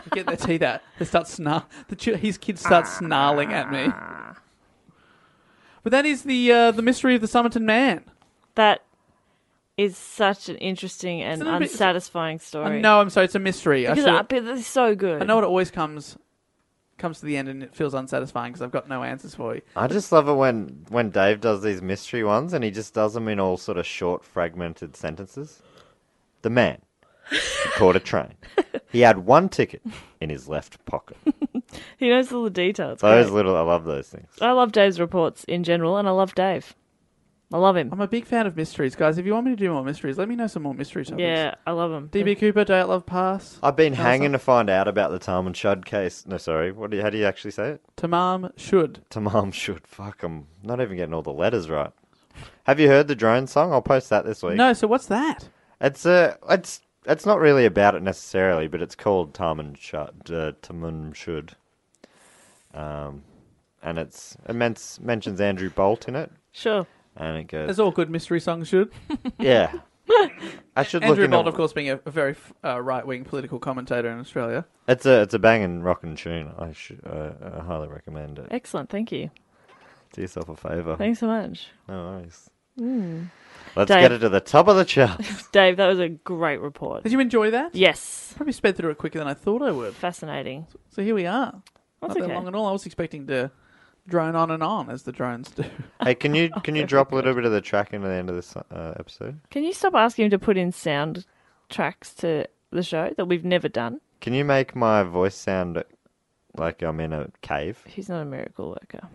Get their teeth out. They start snarl. The ch- his kids start snarling at me. But that is the uh, the mystery of the Somerton Man. That is such an interesting and It's a little bit- unsatisfying story. I know, I'm sorry, it's a mystery. I Because should- uh, but it's so good. I know it always comes comes to the end and it feels unsatisfying because I've got no answers for you. I just love it when, when Dave does these mystery ones and he just does them in all sort of short, fragmented sentences. The man, he caught a train. He had one ticket in his left pocket. He knows all the details. Those Great. little, I love those things. I love Dave's reports in general, and I love Dave. I love him. I'm a big fan of mysteries, guys. If you want me to do more mysteries, let me know some more mystery topics. Yeah, I love him. D B Cooper, Day at Love Pass. I've been Tell us hanging some- to find out about the Tamam Shud case. No, sorry. What do you, how do you actually say it? Tamam Shud. Tamam Shud. Fuck, I'm not even getting all the letters right. Have you heard the drone song? I'll post that this week. No, so what's that? It's a, it's, it's not really about it necessarily, but it's called Tamam Shud. Uh, Tamam Shud. Um, and it's it men- mentions Andrew Bolt in it. Sure. And it goes, As all good mystery songs should. yeah. I should look Andrew into Bolt, of course, being a, a very uh, right-wing political commentator in Australia. It's a it's a banging rockin' tune. I should uh, I highly recommend it. Excellent, thank you. Do yourself a favour. Thanks so much. No worries. Mm. Let's Dave. get it to the top of the chart. Dave, that was a great report. Did you enjoy that? Yes. Probably sped through it quicker than I thought I would. Fascinating. So here we are. That's Not that okay. long at all. I was expecting to drone on and on, as the drones do. Hey, can you can you drop a little bit of the track into the end of this uh, episode? Can you stop asking him to put in sound tracks to the show that we've never done? Can you make my voice sound like I'm in a cave? He's not a miracle worker.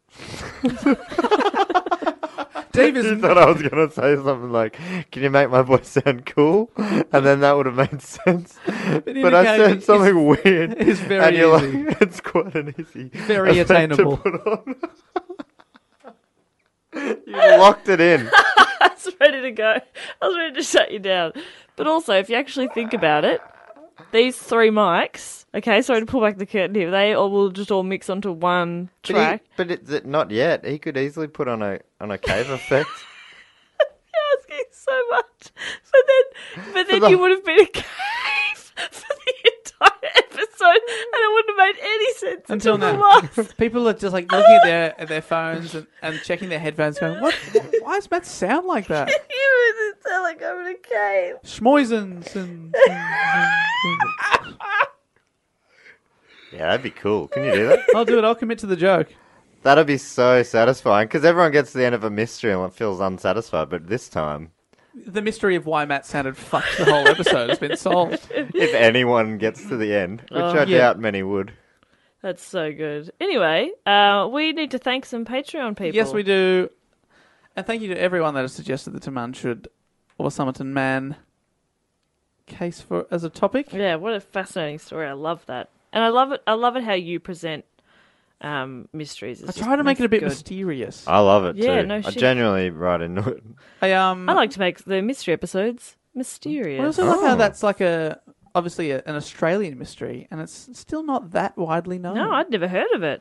Dave is... You thought I was going to say something like, can you make my voice sound cool? And then that would have made sense. But, in I a cave said is- something weird. is very and you're easy. like, it's quite an easy. Very effect to attainable. put on. You locked it in. I was ready to go. I was ready to shut you down. But also, if you actually think about it, these three mics, okay, sorry to pull back the curtain here, they all will just all mix onto one But, he, track. but it's it, not yet. He could easily put on a on a cave effect. You're asking so much. But then, but then the- you would have been a cave for the entire episode, and it wouldn't have made any sense Until until, the now. last. People are just like looking at their at their phones and, and checking their headphones going, what? Why does Matt sound like that? You would sound like I'm in a cave. Schmoisens and... Yeah, that'd be cool. Can you do that? I'll do it. I'll commit to the joke. That'd be so satisfying because everyone gets to the end of a mystery and feels unsatisfied. But this time, The mystery of why Matt sounded fucked the whole episode has been solved. if anyone gets to the end, which Oh. I Yeah. doubt many would. That's so good. Anyway, uh, we need to thank some Patreon people. Yes, we do. And thank you to everyone that has suggested the Taman Should or Somerton Man case for as a topic. Yeah, what a fascinating story. I love that. And I love it I love it how you present um, mysteries. It's I just try to make it a bit good. mysterious. I love it Yeah, too. no I shit. genuinely right into it. I um I like to make the mystery episodes mysterious. I also like how Oh. that's like a obviously a, an Australian mystery, and it's still not that widely known. No, I'd never heard of it.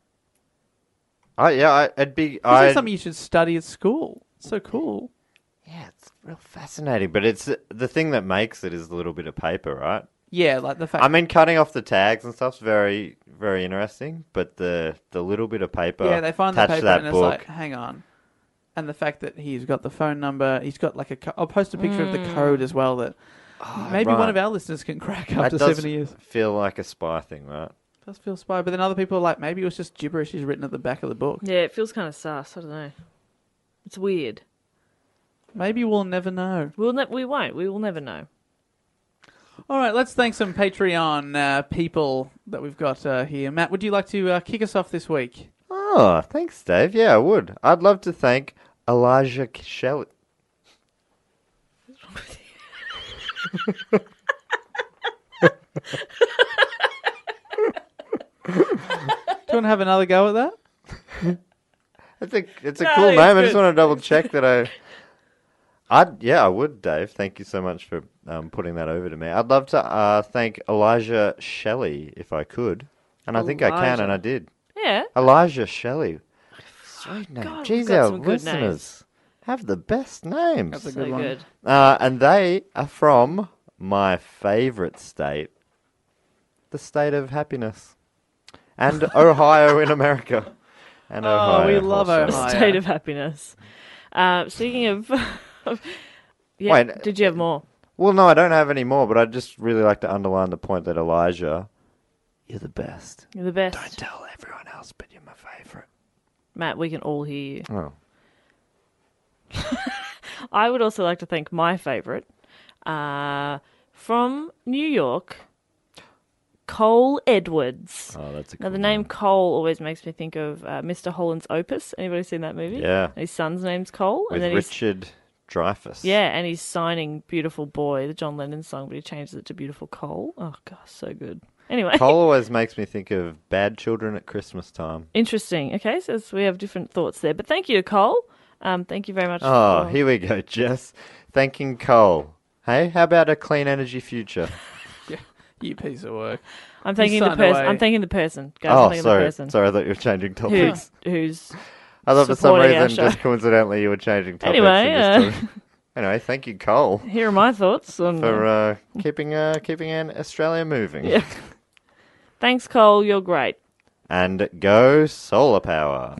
I yeah, I, it'd be. It's like I something you should study at school. It's so cool. yeah, it's real fascinating. But it's the thing that makes it is the little bit of paper, right? Yeah, like the fact. I mean, cutting off the tags and stuff's very, very interesting. But the the little bit of paper, yeah, they find the attached paper to that and it's book. like, hang on. And the fact that he's got the phone number, he's got like a. Co- I'll post a picture of the code as well that maybe right. one of our listeners can crack that after does seventy years. feel like a spy thing, right? It does feel spy, but then other people are like, maybe it was just gibberish he's written at the back of the book. Yeah, it feels kind of sus. I don't know. It's weird. Maybe we'll never know. We'll ne- we won't. We will never know. All right, let's thank some Patreon uh, people that we've got uh, here. Matt, would you like to uh, kick us off this week? Oh, thanks, Dave. Yeah, I would. I'd love to thank Elijah Shelley. Do you want to have another go at that? It's a it's a No, cool it's name. I just good. want to double check that I. I'd yeah, I would, Dave. Thank you so much for um, putting that over to me. I'd love to uh, thank Elijah Shelley if I could, and I think I can, Elijah. and I did. Yeah. Elijah Shelley, sweet name. God, Jeez, we've got our some good names. listeners have the best names. That's a So good one. good. Uh, and they are from my favourite state, the state of happiness. And Ohio in America. And Oh, Ohio. we love also. Ohio. State of happiness. Uh, speaking of... yeah, Wait, did you have more? Well, no, I don't have any more, but I'd just really like to underline the point that Elijah, you're the best. You're the best. Don't tell everyone else, but you're my favourite. Matt, we can all hear you. Oh. I would also like to thank my favourite, uh, from New York, Cole Edwards. Oh, that's a Now, cool the name Cole always makes me think of uh, Mister Holland's Opus. Anybody seen that movie? Yeah. And his son's name's Cole. With and then he's, Richard Dreyfuss. yeah, and he's signing Beautiful Boy, the John Lennon song, but he changes it to Beautiful Cole. Oh, gosh, so good. Anyway. Cole always makes me think of Bad Children at Christmas time. Interesting. Okay, so we have different thoughts there. But thank you to Cole. Um, thank you very much. Oh, for... here we go, Jess. Thanking Cole. Hey, how about a clean energy future? Yeah, you piece of work. I'm thanking You the signed person. away. I'm thanking the person. Guys, I'm Oh, thanking sorry. the person. Sorry, I thought you were changing topics. Who's, who's I thought for some supporting our reason, show. just coincidentally, you were changing topics. Anyway, and just uh, talking- anyway, thank you, Cole, Here are my thoughts on for uh, keeping uh, keeping an Australia moving. Yeah. Thanks, Cole. You're great. And go solar power.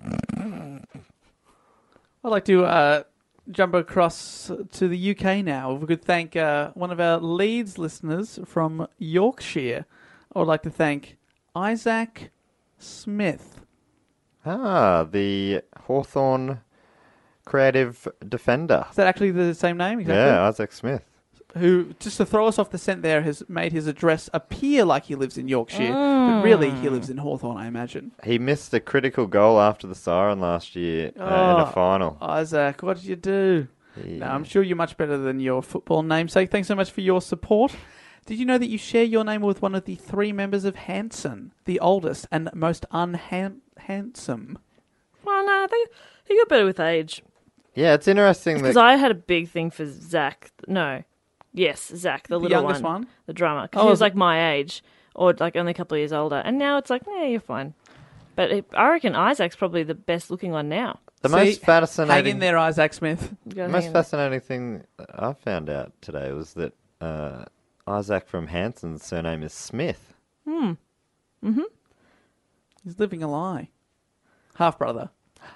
I'd like to uh, jump across to the U K now. If we could thank uh, one of our Leeds listeners from Yorkshire. I would like to thank Isaac Smith. Ah, the Hawthorne creative defender. Is that actually the same name? Exactly? Yeah, Isaac Smith. Who, just to throw us off the scent there, has made his address appear like he lives in Yorkshire, but really he lives in Hawthorne, I imagine. He missed a critical goal after the Siren last year uh, in Oh, a final. Isaac, what did you do? He- No, I'm sure you're much better than your football namesake. Thanks so much for your support. Did you know that you share your name with one of the three members of Hanson, the oldest and most unhandsome? Well, no, I think he got better with age. Yeah, it's interesting Because that I had a big thing for Zach. No. Yes, Zach, the, The little youngest one? The drummer. Because Oh, he was is it- like my age, or like only a couple of years older. And now it's like, yeah, you're fine. But it, I reckon Isaac's probably the best looking one now. the See, most fascinating, Hang in there, Isaac Smith. You the gotta most hang in there. fascinating thing I found out today was that uh, Isaac from Hanson's surname is Smith. Hmm. Mm-hmm. He's living a lie. Half brother.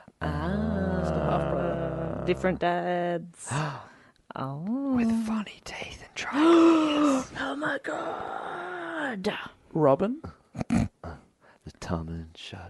Ah. Different dads. Oh. With funny teeth and triangles. Oh my god. Robin. The Tom and Shud.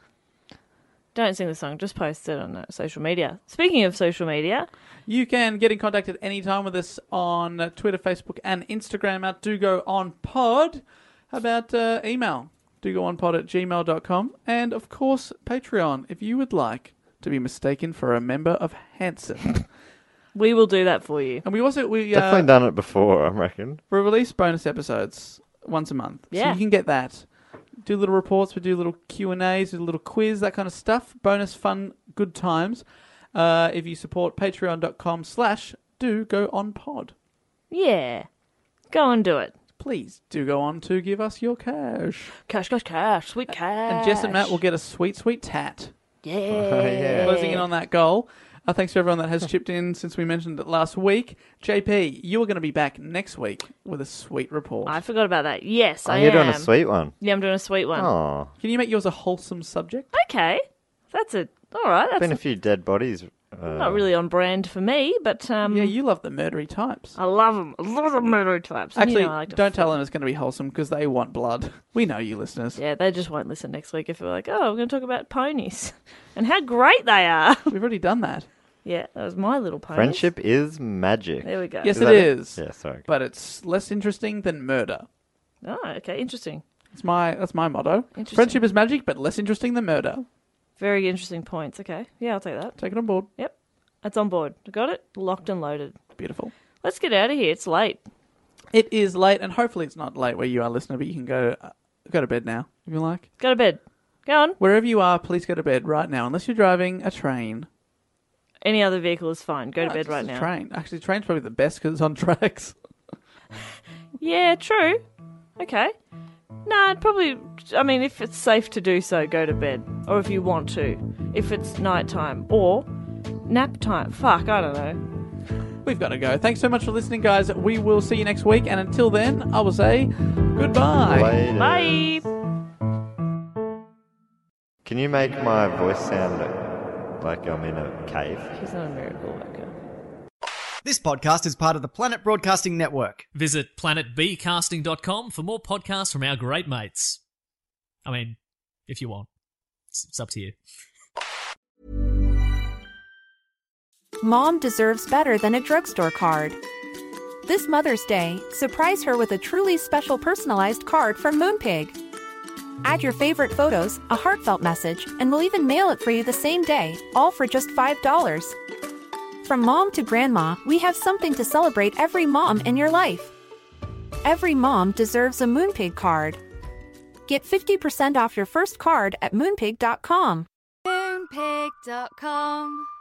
Don't sing the song, just post it on uh, social media. Speaking of social media, You can get in contact at any time with us on uh, Twitter, Facebook, and Instagram at Do Go On Pod. How about uh, email? do go on pod at gmail dot com. And, of course, Patreon, if you would like to be mistaken for a member of Hanson. we will do that for you. And we also we Definitely uh, done it before, I reckon. we release bonus episodes once a month. So Yeah. you can get that. Do little reports, we do little Q and A's, do a little quiz, that kind of stuff. Bonus, fun, good times. Uh, if you support patreon dot com slash do go on pod. Yeah. Go and do it. Please do go on to give us your cash. Cash, cash, cash. Sweet cash. And Jess and Matt will get a sweet, sweet tat. Yeah. yeah. Closing in on that goal. Uh, thanks to everyone that has chipped in since we mentioned it last week. J P, you are going to be back next week with a sweet report. I forgot about that. Yes, Oh, I you're am. doing a sweet one. Yeah, I'm doing a sweet one. Oh, Can you make yours a wholesome subject? Okay. That's it. All right. That's been a few dead bodies. Uh, not really on brand for me, but um, Yeah, you love the murdery types. I love them. I love the murder types. And Actually, you know, I like to don't tell them it's going to be wholesome because they want blood. We know you listeners. Yeah, they just won't listen next week if we're like, oh, we're going to talk about ponies and how great they are. We've already done that. Yeah, that was my little pony. Friendship is magic. There we go. Yes, Is it that it? is. Yeah, sorry. But it's less interesting than murder. Oh, okay, interesting. That's my that's my motto. Interesting. Friendship is magic, but less interesting than murder. Very interesting points. Okay, yeah, I'll take that. Take it on board. Yep, it's on board. Got it? Locked and loaded. Beautiful. Let's get out of here. It's late. It is late, and hopefully it's not late where you are, listener, but you can go uh, go to bed now, if you like. Go to bed. Go on. Wherever you are, please go to bed right now, unless you're driving a train. Any other vehicle is fine. Go No, to bed it's right just a now. Train. Actually, train's probably the best because it's on tracks. Yeah, true. Okay. Nah, I'd probably. I mean, if it's safe to do so, go to bed. Or if you want to. If it's night time. Or nap time. Fuck, I don't know. We've got to go. Thanks so much for listening, guys. We will see you next week, and until then, I will say Goodbye. Later. Bye. Can you make my voice sound like I'm in a cave? She's not a miracle worker. This podcast is part of the Planet Broadcasting Network. Visit planet b casting dot com for more podcasts from our great mates. I mean, if you want. It's, it's up to you. Mom deserves better than a drugstore card. This Mother's Day, surprise her with a truly special personalized card from Moonpig. Add your favorite photos, a heartfelt message, and we'll even mail it for you the same day, all for just five dollars. From mom to grandma, we have something to celebrate every mom in your life. Every mom deserves a Moonpig card. Get fifty percent off your first card at moonpig dot com. moonpig dot com